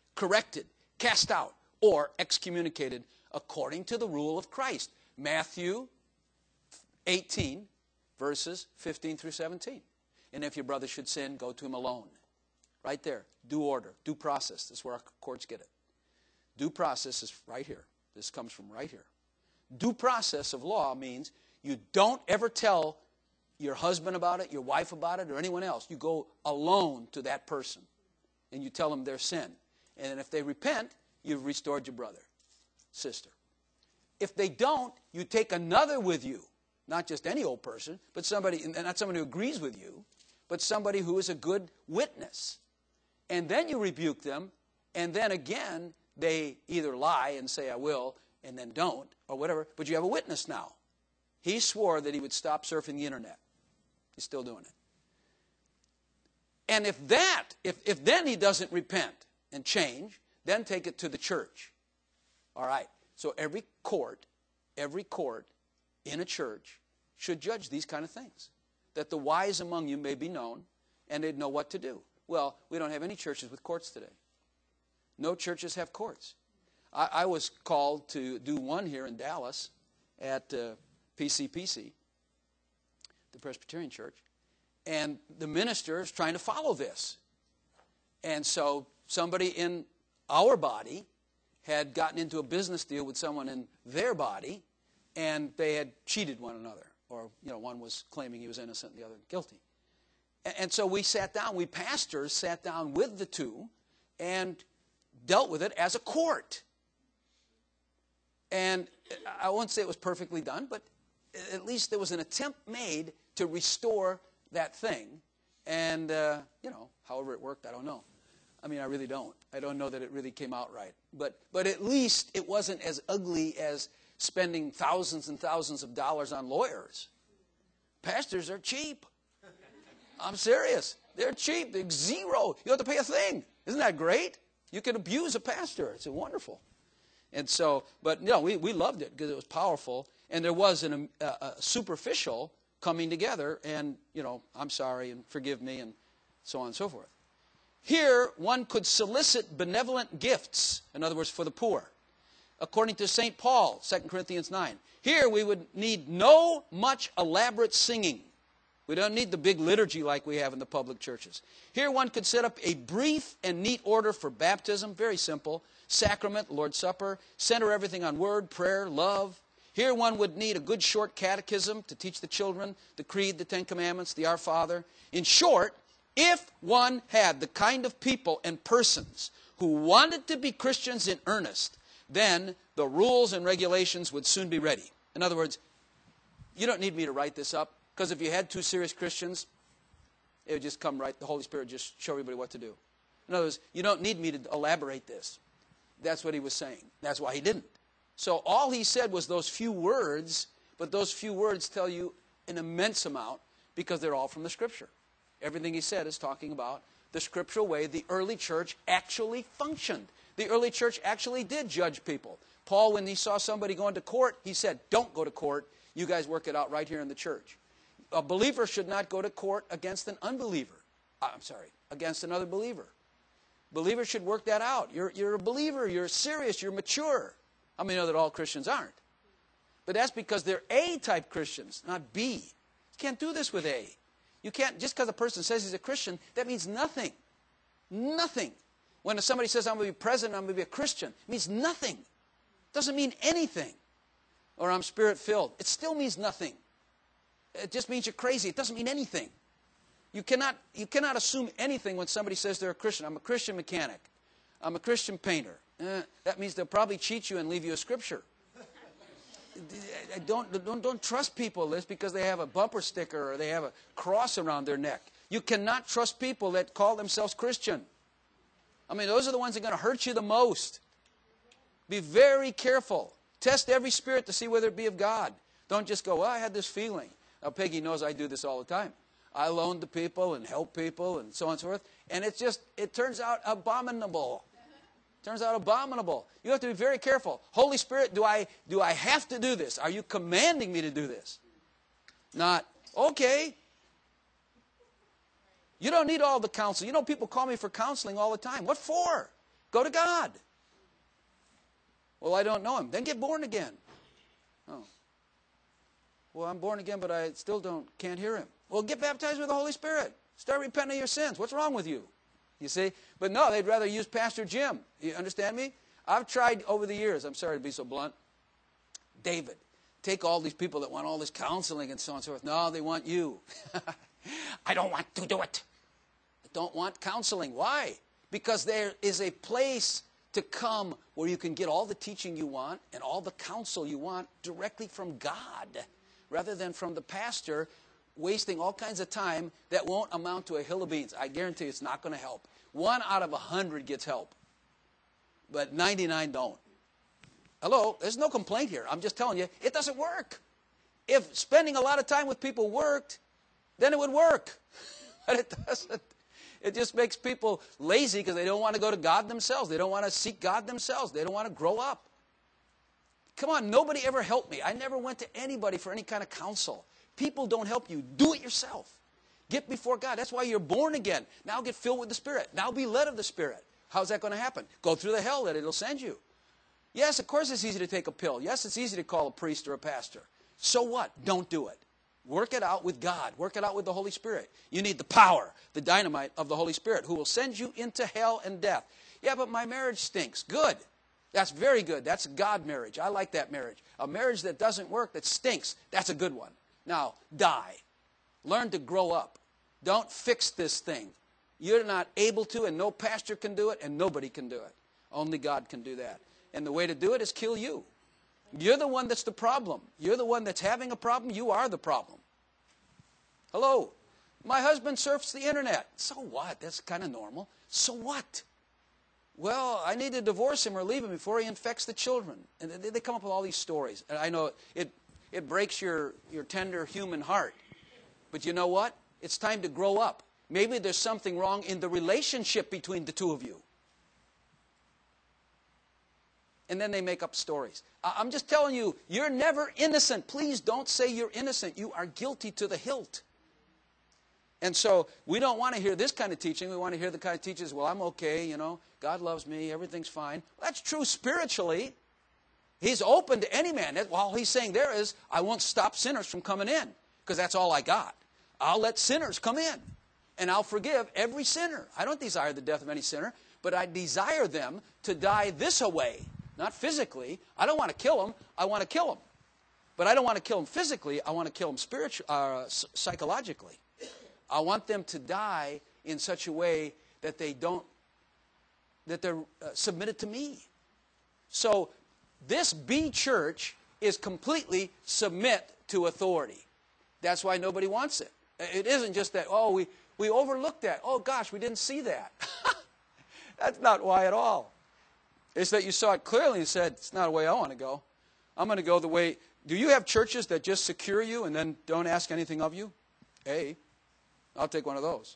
corrected, cast out, or excommunicated according to the rule of Christ. Matthew eighteen, verses fifteen through seventeen. And if your brother should sin, go to him alone. Right there. Due order. Due process. That's where our courts get it. Due process is right here. This comes from right here. Due process of law means you don't ever tell your husband about it, your wife about it, or anyone else. You go alone to that person and you tell them their sin. And if they repent, you've restored your brother, sister. If they don't, you take another with you. Not just any old person, but somebody, and not somebody who agrees with you, but somebody who is a good witness. And then you rebuke them, and then again, they either lie and say, I will, and then don't, or whatever, but you have a witness now. He swore that he would stop surfing the internet. He's still doing it. And if that, if, if then he doesn't repent and change, then take it to the church. All right. So every court, every court in a church should judge these kind of things, that the wise among you may be known, and they'd know what to do. Well, we don't have any churches with courts today. No churches have courts. I, I was called to do one here in Dallas at uh, P C P C, the Presbyterian Church, and the minister is trying to follow this. And so somebody in our body had gotten into a business deal with someone in their body, and they had cheated one another. Or, you know, one was claiming he was innocent and the other guilty. And, and so we sat down, we pastors sat down with the two and dealt with it as a court. And I won't say it was perfectly done, but at least there was an attempt made to restore that thing. And, uh, you know, however it worked, I don't know. I mean, I really don't. I don't know that it really came out right. But, but at least it wasn't as ugly as spending thousands and thousands of dollars on lawyers. Pastors are cheap. I'm serious. They're cheap. They're zero. You don't have to pay a thing. Isn't that great? You can abuse a pastor. It's wonderful. And so, but no, we, we loved it because it was powerful. And there was an, a, a superficial coming together. And, you know, I'm sorry and forgive me and so on and so forth. Here, one could solicit benevolent gifts, in other words, for the poor. According to Saint Paul, Second Corinthians nine. Here we would need no much elaborate singing. We don't need the big liturgy like we have in the public churches. Here one could set up a brief and neat order for baptism, very simple. Sacrament, Lord's Supper, center everything on word, prayer, love. Here one would need a good short catechism to teach the children the Creed, the Ten Commandments, the Our Father. In short, if one had the kind of people and persons who wanted to be Christians in earnest, then the rules and regulations would soon be ready. In other words, you don't need me to write this up, because if you had two serious Christians, it would just come right, the Holy Spirit would just show everybody what to do. In other words, you don't need me to elaborate this. That's what he was saying. That's why he didn't. So all he said was those few words, but those few words tell you an immense amount, because they're all from the Scripture. Everything he said is talking about the scriptural way the early church actually functioned. The early church actually did judge people. Paul, when he saw somebody going to court, he said, don't go to court. You guys work it out right here in the church. A believer should not go to court against an unbeliever. I'm sorry, against another believer. Believers should work that out. You're, you're a believer. You're serious. You're mature. I mean, I know that all Christians aren't. But that's because they're A-type Christians, not B. You can't do this with A. You can't, just because a person says he's a Christian, that means nothing. Nothing. When somebody says, I'm going to be president, I'm going to be a Christian, it means nothing. It doesn't mean anything. Or I'm spirit-filled. It still means nothing. It just means you're crazy. It doesn't mean anything. You cannot, you cannot assume anything when somebody says they're a Christian. I'm a Christian mechanic. I'm a Christian painter. Eh, that means they'll probably cheat you and leave you a scripture. Don't, don't, don't trust people just because they have a bumper sticker or they have a cross around their neck. You cannot trust people that call themselves Christian. I mean, those are the ones that are going to hurt you the most. Be very careful. Test every spirit to see whether it be of God. Don't just go, well, I had this feeling. Now, Peggy knows I do this all the time. I loan to people and help people and so on and so forth. And it's just, it turns out abominable. Turns out abominable. You have to be very careful. Holy Spirit, do I, do I have to do this? Are you commanding me to do this? Not, okay. You don't need all the counsel. You know, people call me for counseling all the time. What for? Go to God. Well, I don't know him. Then get born again. Oh. Well, I'm born again, but I still don't can't hear him. Well, get baptized with the Holy Spirit. Start repenting of your sins. What's wrong with you? You see? But no, they'd rather use Pastor Jim. You understand me? I've tried over the years, I'm sorry to be so blunt, David, take all these people that want all this counseling and so on and so forth. No, they want you. I don't want to do it. I don't want counseling. Why? Because there is a place to come where you can get all the teaching you want and all the counsel you want directly from God, rather than from the pastor wasting all kinds of time that won't amount to a hill of beans. I guarantee it's not going to help. One out of a hundred gets help, but ninety-nine don't. Hello, there's no complaint here. I'm just telling you, it doesn't work. If spending a lot of time with people worked, then it would work. But it doesn't. It just makes people lazy because they don't want to go to God themselves. They don't want to seek God themselves. They don't want to grow up. Come on, nobody ever helped me. I never went to anybody for any kind of counsel. People don't help you. Do it yourself. Get before God. That's why you're born again. Now get filled with the Spirit. Now be led of the Spirit. How's that going to happen? Go through the hell that it'll send you. Yes, of course it's easy to take a pill. Yes, it's easy to call a priest or a pastor. So what? Don't do it. Work it out with God. Work it out with the Holy Spirit. You need the power, the dynamite of the Holy Spirit, who will send you into hell and death. Yeah, but my marriage stinks. Good. That's very good. That's a God marriage. I like that marriage. A marriage that doesn't work, that stinks, that's a good one. Now, die. Learn to grow up. Don't fix this thing. You're not able to, and no pastor can do it, and nobody can do it. Only God can do that. And the way to do it is kill you. You're the one that's the problem. You're the one that's having a problem. You are the problem. Hello. My husband surfs the internet. So what? That's kind of normal. So what? Well, I need to divorce him or leave him before he infects the children. And they come up with all these stories. And I know it, it breaks your, your tender human heart. But you know what? It's time to grow up. Maybe there's something wrong in the relationship between the two of you. And then they make up stories. I'm just telling you, you're never innocent. Please don't say you're innocent. You are guilty to the hilt. And so we don't want to hear this kind of teaching. We want to hear the kind of teachings, well, I'm okay, you know, God loves me, everything's fine. Well, that's true spiritually. He's open to any man. All he's saying there is, I won't stop sinners from coming in, because that's all I got. I'll let sinners come in, and I'll forgive every sinner. I don't desire the death of any sinner, but I desire them to die this way. Not physically. I don't want to kill them. I want to kill them. But I don't want to kill them physically. I want to kill them spiritually, uh, psychologically. I want them to die in such a way that they don't, that they're uh, submitted to me. So this B church is completely submit to authority. That's why nobody wants it. It isn't just that, oh, we, we overlooked that. Oh, gosh, we didn't see that. That's not why at all. It's that you saw it clearly and said, it's not the way I want to go. I'm going to go the way. Do you have churches that just secure you and then don't ask anything of you? Hey, I'll take one of those.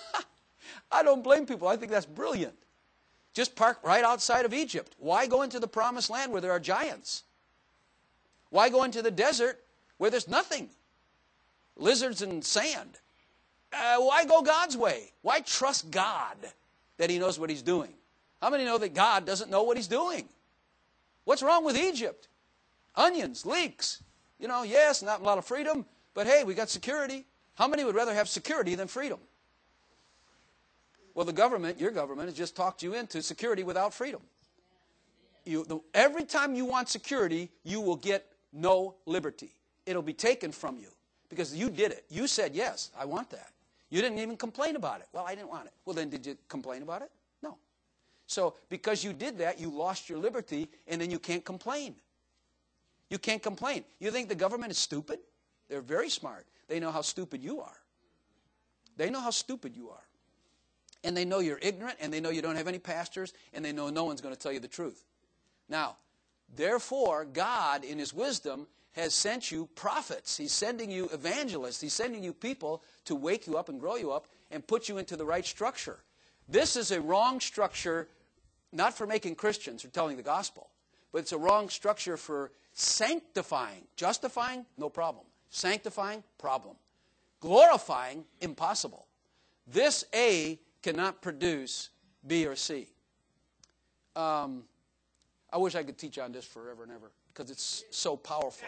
I don't blame people. I think that's brilliant. Just park right outside of Egypt. Why go into the promised land where there are giants? Why go into the desert where there's nothing? Lizards and sand. Uh, why go God's way? Why trust God that He knows what He's doing? How many know that God doesn't know what He's doing? What's wrong with Egypt? Onions, leaks. You know, yes, not a lot of freedom, but hey, we got security. How many would rather have security than freedom? Well, the government, your government, has just talked you into security without freedom. You, the, every time you want security, you will get no liberty. It'll be taken from you because you did it. You said, yes, I want that. You didn't even complain about it. Well, I didn't want it. Well, then did you complain about it? No. So because you did that, you lost your liberty, and then you can't complain. You can't complain. You think the government is stupid? They're very smart. They know how stupid you are. They know how stupid you are. And they know you're ignorant, and they know you don't have any pastors, and they know no one's going to tell you the truth. Now, therefore, God, in His wisdom, has sent you prophets. He's sending you evangelists. He's sending you people to wake you up and grow you up and put you into the right structure. This is a wrong structure, not for making Christians or telling the gospel, but it's a wrong structure for sanctifying. Justifying, no problem. Sanctifying, problem. Glorifying, impossible. This A cannot produce B or C. Um, I wish I could teach on this forever and ever because it's so powerful.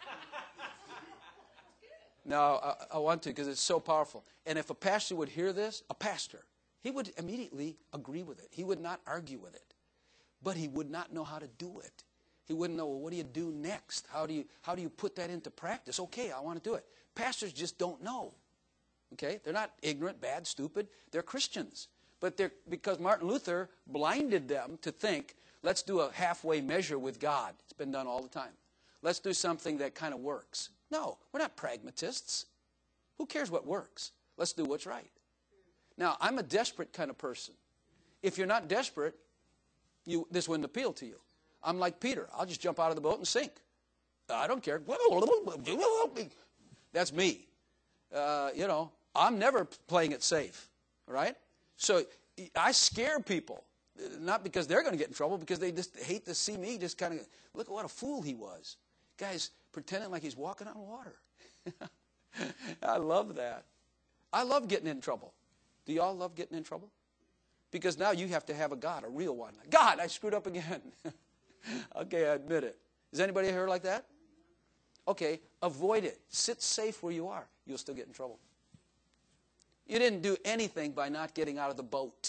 No, I, I want to because it's so powerful. And if a pastor would hear this, a pastor, he would immediately agree with it. He would not argue with it. But he would not know how to do it. He wouldn't know, well, what do you do next? How do you, how do you put that into practice? Okay, I want to do it. Pastors just don't know. Okay? They're not ignorant, bad, stupid. They're Christians. But they're, because Martin Luther blinded them to think, let's do a halfway measure with God. It's been done all the time. Let's do something that kind of works. No, we're not pragmatists. Who cares what works? Let's do what's right. Now, I'm a desperate kind of person. If you're not desperate, you, this wouldn't appeal to you. I'm like Peter. I'll just jump out of the boat and sink. I don't care. That's me. Uh, you know, I'm never playing it safe. Right? So I scare people. Not because they're going to get in trouble, because they just hate to see me just kind of, look at what a fool he was. Guy's pretending like he's walking on water. I love that. I love getting in trouble. Do you all love getting in trouble? Because now you have to have a God, a real one. God, I screwed up again. Okay, I admit it. Is anybody here like that? Okay, avoid it. Sit safe where you are. You'll still get in trouble. You didn't do anything by not getting out of the boat.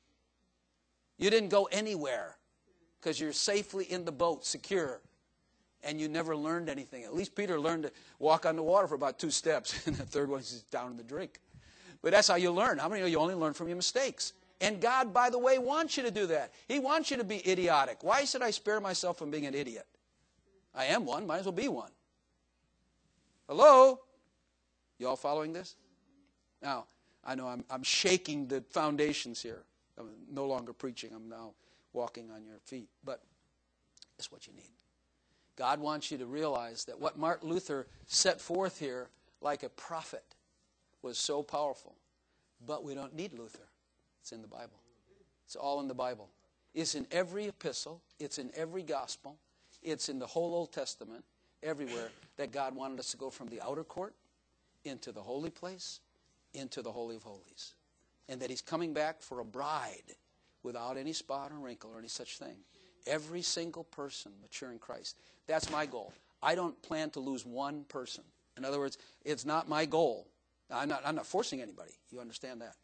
You didn't go anywhere because you're safely in the boat, secure. And you never learned anything. At least Peter learned to walk on the water for about two steps. And the third one is down in the drink. But that's how you learn. How many of you only learn from your mistakes? And God, by the way, wants you to do that. He wants you to be idiotic. Why should I spare myself from being an idiot? I am one. Might as well be one. Hello? You all following this? Now, I know I'm, I'm shaking the foundations here. I'm no longer preaching. I'm now walking on your feet. But it's what you need. God wants you to realize that what Martin Luther set forth here like a prophet was so powerful. But we don't need Luther. It's in the Bible. It's all in the Bible. It's in every epistle. It's in every gospel. It's in the whole Old Testament, everywhere, that God wanted us to go from the outer court into the holy place, into the Holy of Holies. And that He's coming back for a bride without any spot or wrinkle or any such thing. Every single person mature in Christ. That's my goal. I don't plan to lose one person. In other words, it's not my goal. I'm not, I'm not forcing anybody. You understand that?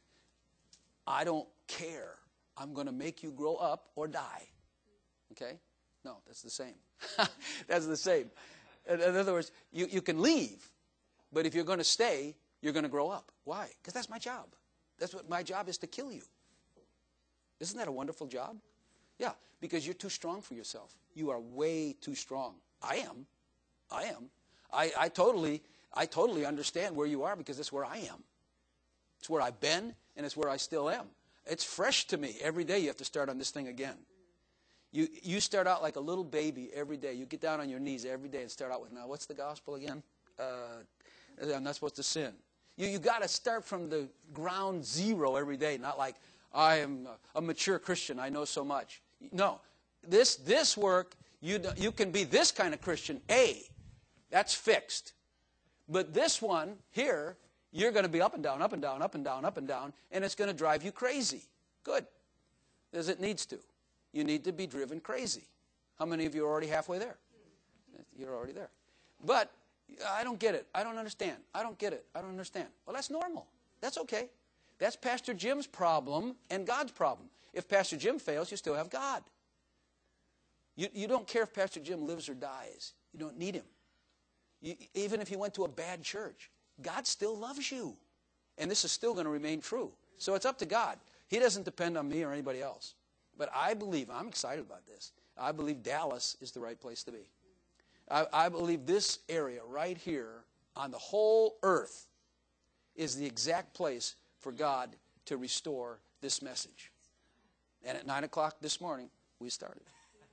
I don't care. I'm going to make you grow up or die. Okay? No, that's the same. That's the same. In, in other words, you, you can leave, but if you're going to stay, you're going to grow up. Why? Because that's my job. That's what my job is, to kill you. Isn't that a wonderful job? Yeah, because you're too strong for yourself. You are way too strong. I am. I am. I, I totally I totally understand where you are, because it's where I am. It's where I've been, and it's where I still am. It's fresh to me. Every day you have to start on this thing again. You you start out like a little baby every day. You get down on your knees every day and start out with, now, what's the gospel again? Uh, I'm not supposed to sin. You you got to start from the ground zero every day, not like, I am a mature Christian, I know so much. No, this this work, you you can be this kind of Christian, A, that's fixed. But this one here, you're going to be up and down, up and down, up and down, up and down, and it's going to drive you crazy. Good, as it needs to. You need to be driven crazy. How many of you are already halfway there? You're already there. But I don't get it. I don't understand. I don't get it. I don't understand. Well, that's normal. That's okay. That's Pastor Jim's problem and God's problem. If Pastor Jim fails, you still have God. You, you don't care if Pastor Jim lives or dies. You don't need him. You, even if he went to a bad church, God still loves you. And this is still going to remain true. So it's up to God. He doesn't depend on me or anybody else. But I believe, I'm excited about this, I believe Dallas is the right place to be. I, I believe this area right here on the whole earth is the exact place for God to restore this message. And at nine o'clock this morning, we started.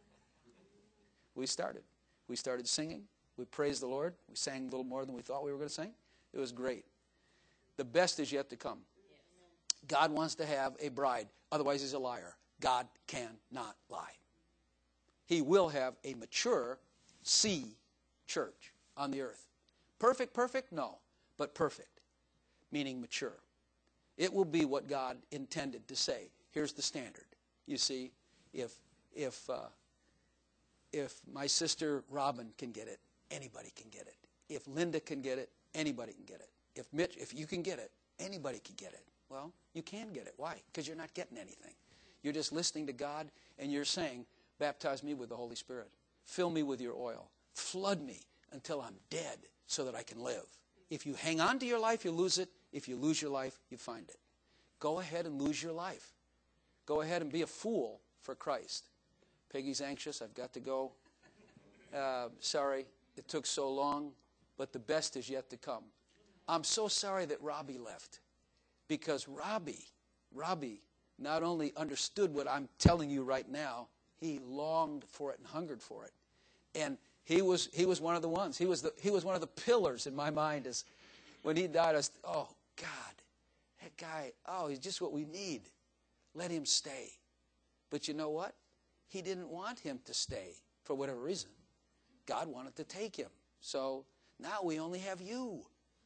We started. We started singing. We praised the Lord. We sang a little more than we thought we were going to sing. It was great. The best is yet to come. God wants to have a bride. Otherwise, he's a liar. God cannot lie. He will have a mature C church on the earth. Perfect, perfect? No. But perfect, meaning mature. It will be what God intended to say. Here's the standard. You see, if if, uh, if my sister Robin can get it, anybody can get it. If Linda can get it, anybody can get it. If Mitch, if you can get it, anybody can get it. Well, you can get it. Why? Because you're not getting anything. You're just listening to God, and you're saying, baptize me with the Holy Spirit. Fill me with your oil. Flood me until I'm dead so that I can live. If you hang on to your life, you lose it. If you lose your life, you find it. Go ahead and lose your life. Go ahead and be a fool for Christ. Peggy's anxious. I've got to go. Uh, sorry it took so long, but the best is yet to come. I'm so sorry that Robbie left, because Robbie, Robbie not only understood what I'm telling you right now, he longed for it and hungered for it. And he was he was one of the ones. He was the he was one of the pillars in my mind. As when he died, I was, oh God, that guy, oh, he's just what we need. Let him stay. But you know what? He didn't want him to stay for whatever reason. God wanted to take him. So now we only have you.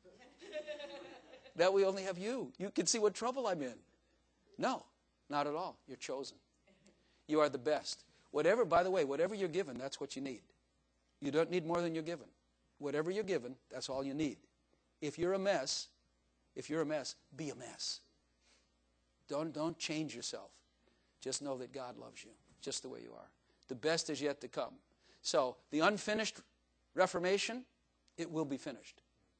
Now we only have you. You can see what trouble I'm in. No, not at all. You're chosen. You are the best. Whatever, by the way, whatever you're given, that's what you need. You don't need more than you're given. Whatever you're given, that's all you need. If you're a mess, if you're a mess, be a mess. Don't, don't change yourself. Just know that God loves you, just the way you are. The best is yet to come. So, the unfinished Reformation, it will be finished.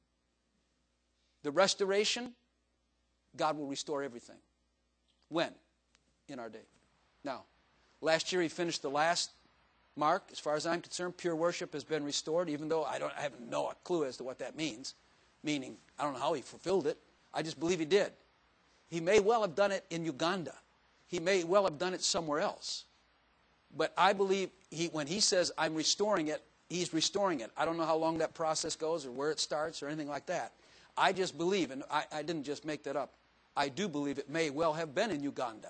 The restoration, God will restore everything. When? In our day. Now, last year he finished the last mark. As far as I'm concerned, pure worship has been restored, even though I don't I have no clue as to what that means. Meaning, I don't know how he fulfilled it. I just believe he did. He may well have done it in Uganda. He may well have done it somewhere else. But I believe he, when he says, I'm restoring it, he's restoring it. I don't know how long that process goes or where it starts or anything like that. I just believe, and I, I didn't just make that up, I do believe it may well have been in Uganda.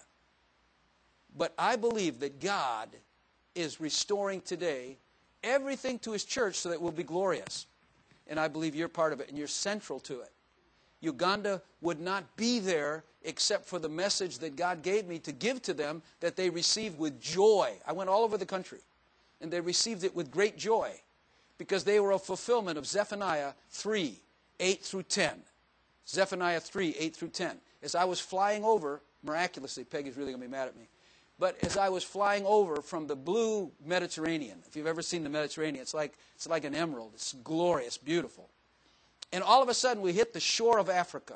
But I believe that God is restoring today everything to his church so that it will be glorious. And I believe you're part of it, and you're central to it. Uganda would not be there except for the message that God gave me to give to them, that they received with joy. I went all over the country, and they received it with great joy, because they were a fulfillment of Zephaniah three, eight through ten. Zephaniah three, eight through ten. As I was flying over, miraculously, Peggy's really going to be mad at me, but as I was flying over from the blue Mediterranean, if you've ever seen the Mediterranean, it's like, it's like an emerald. It's glorious, beautiful. And all of a sudden, we hit the shore of Africa.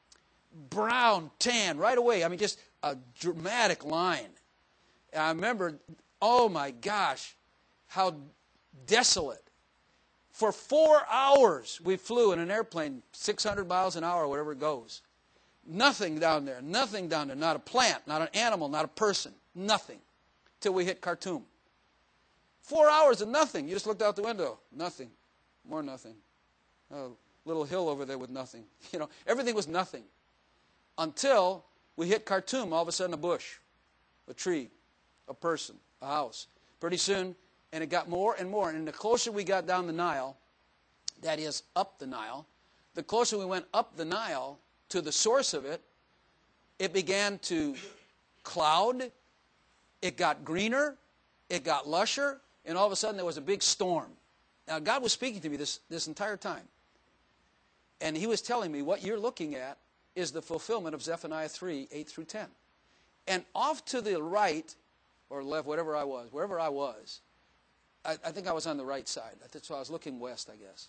Brown, tan, right away. I mean, just a dramatic line. And I remember, oh my gosh, how desolate. For four hours, we flew in an airplane, six hundred miles an hour, whatever it goes. Nothing down there, nothing down there. Not a plant, not an animal, not a person, nothing. Till we hit Khartoum. Four hours of nothing. You just looked out the window. Nothing. More nothing. Oh, little hill over there with nothing. You know, everything was nothing. Until we hit Khartoum, all of a sudden a bush, a tree, a person, a house. Pretty soon, and it got more and more. And the closer we got down the Nile, that is, up the Nile, the closer we went up the Nile to the source of it, it began to cloud, it got greener, it got lusher, and all of a sudden there was a big storm. Now, God was speaking to me this, this entire time. And he was telling me, what you're looking at is the fulfillment of Zephaniah three, eight through ten. And off to the right, or left, whatever I was, wherever I was, I, I think I was on the right side. So I was looking west, I guess.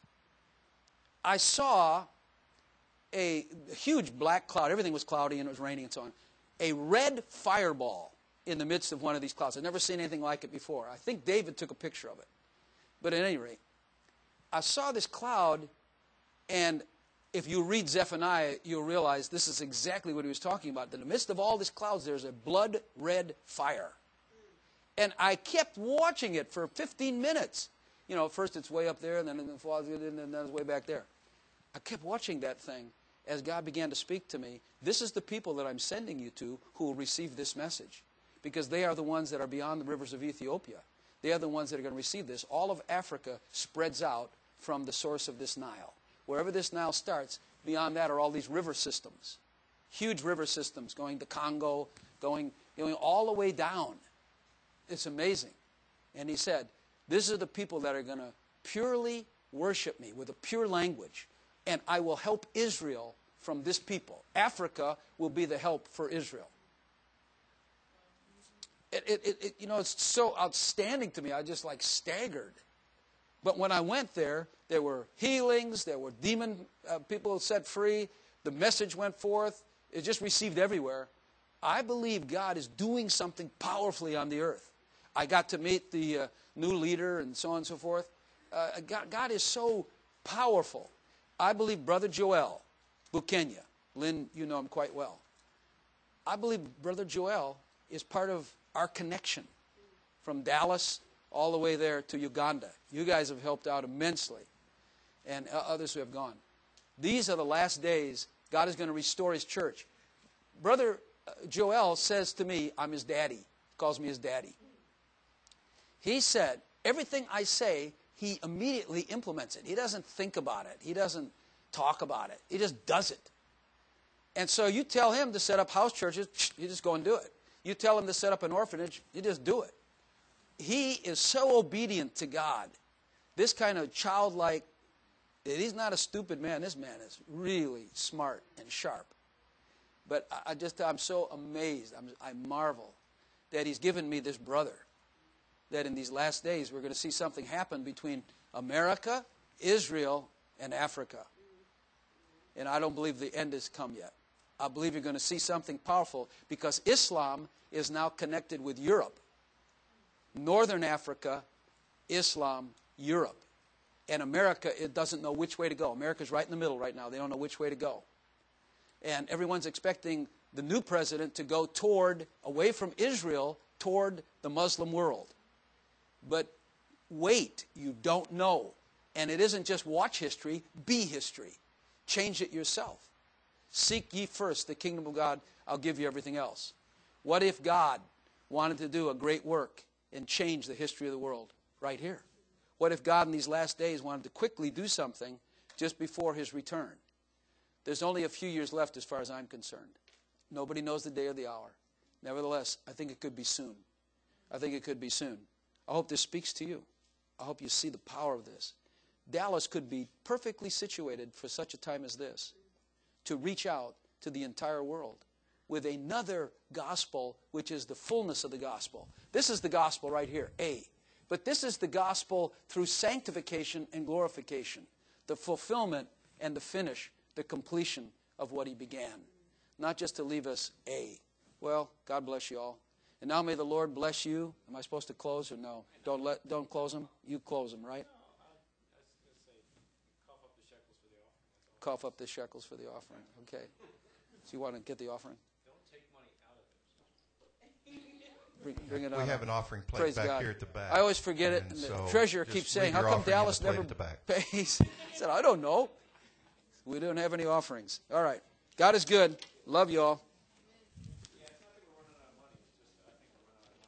I saw a huge black cloud. Everything was cloudy and it was raining and so on. A red fireball in the midst of one of these clouds. I'd never seen anything like it before. I think David took a picture of it. But at any rate, I saw this cloud, and if you read Zephaniah, you'll realize this is exactly what he was talking about. In the midst of all these clouds, there's a blood-red fire. And I kept watching it for fifteen minutes. You know, first it's way up there, and then it falls, and then it's way back there. I kept watching that thing as God began to speak to me. This is the people that I'm sending you to who will receive this message, because they are the ones that are beyond the rivers of Ethiopia. They are the ones that are going to receive this. All of Africa spreads out from the source of this Nile. Wherever this Nile starts, beyond that are all these river systems. Huge river systems going to Congo, going, going all the way down. It's amazing. And he said, these are the people that are going to purely worship me with a pure language, and I will help Israel from this people. Africa will be the help for Israel. It, it, it, you know, it's so outstanding to me. I just like staggered. But when I went there, there were healings, there were demon uh, people set free, the message went forth, it just received everywhere. I believe God is doing something powerfully on the earth. I got to meet the uh, new leader and so on and so forth. Uh, God, God is so powerful. I believe Brother Joel Bukenya, Lynn, you know him quite well. I believe Brother Joel is part of our connection from Dallas all the way there to Uganda. You guys have helped out immensely, and others who have gone. These are the last days. God is going to restore His church. Brother Joel says to me, I'm his daddy. He calls me his daddy. He said, everything I say, he immediately implements it. He doesn't think about it. He doesn't talk about it. He just does it. And so you tell him to set up house churches, you just go and do it. You tell him to set up an orphanage, you just do it. He is so obedient to God. This kind of childlike, he's not a stupid man. This man is really smart and sharp. But I just, I'm so amazed. I'm, I marvel that he's given me this brother. That in these last days we're going to see something happen between America, Israel, and Africa. And I don't believe the end has come yet. I believe you're going to see something powerful because Islam is now connected with Europe. Northern Africa, Islam, Europe. And America, it doesn't know which way to go. America's right in the middle right now. They don't know which way to go. And everyone's expecting the new president to go toward, away from Israel, toward the Muslim world. But wait, you don't know. And it isn't just watch history, be history. Change it yourself. Seek ye first the kingdom of God, I'll give you everything else. What if God wanted to do a great work and change the history of the world right here? What if God in these last days wanted to quickly do something just before His return? There's only a few years left as far as I'm concerned. Nobody knows the day or the hour. Nevertheless, I think it could be soon. I think it could be soon. I hope this speaks to you. I hope you see the power of this. Dallas could be perfectly situated for such a time as this to reach out to the entire world with another gospel, which is the fullness of the gospel. This is the gospel right here, A. But this is the gospel through sanctification and glorification, the fulfillment and the finish, the completion of what He began. Not just to leave us A. Well, God bless you all. And now may the Lord bless you. Am I supposed to close or no? Don't let, don't close them. You close them, right? Cough up the shekels for the offering. Okay. So you want to get the offering? Don't take money out of it. Bring, bring it we on. have an offering plate Praise back God. here at the back. I always forget it. And And so the treasurer just keeps saying, leave how your come offering on Dallas the plate never at the back. pays? I said, I don't know. We don't have any offerings. All right. God is good. Love you all.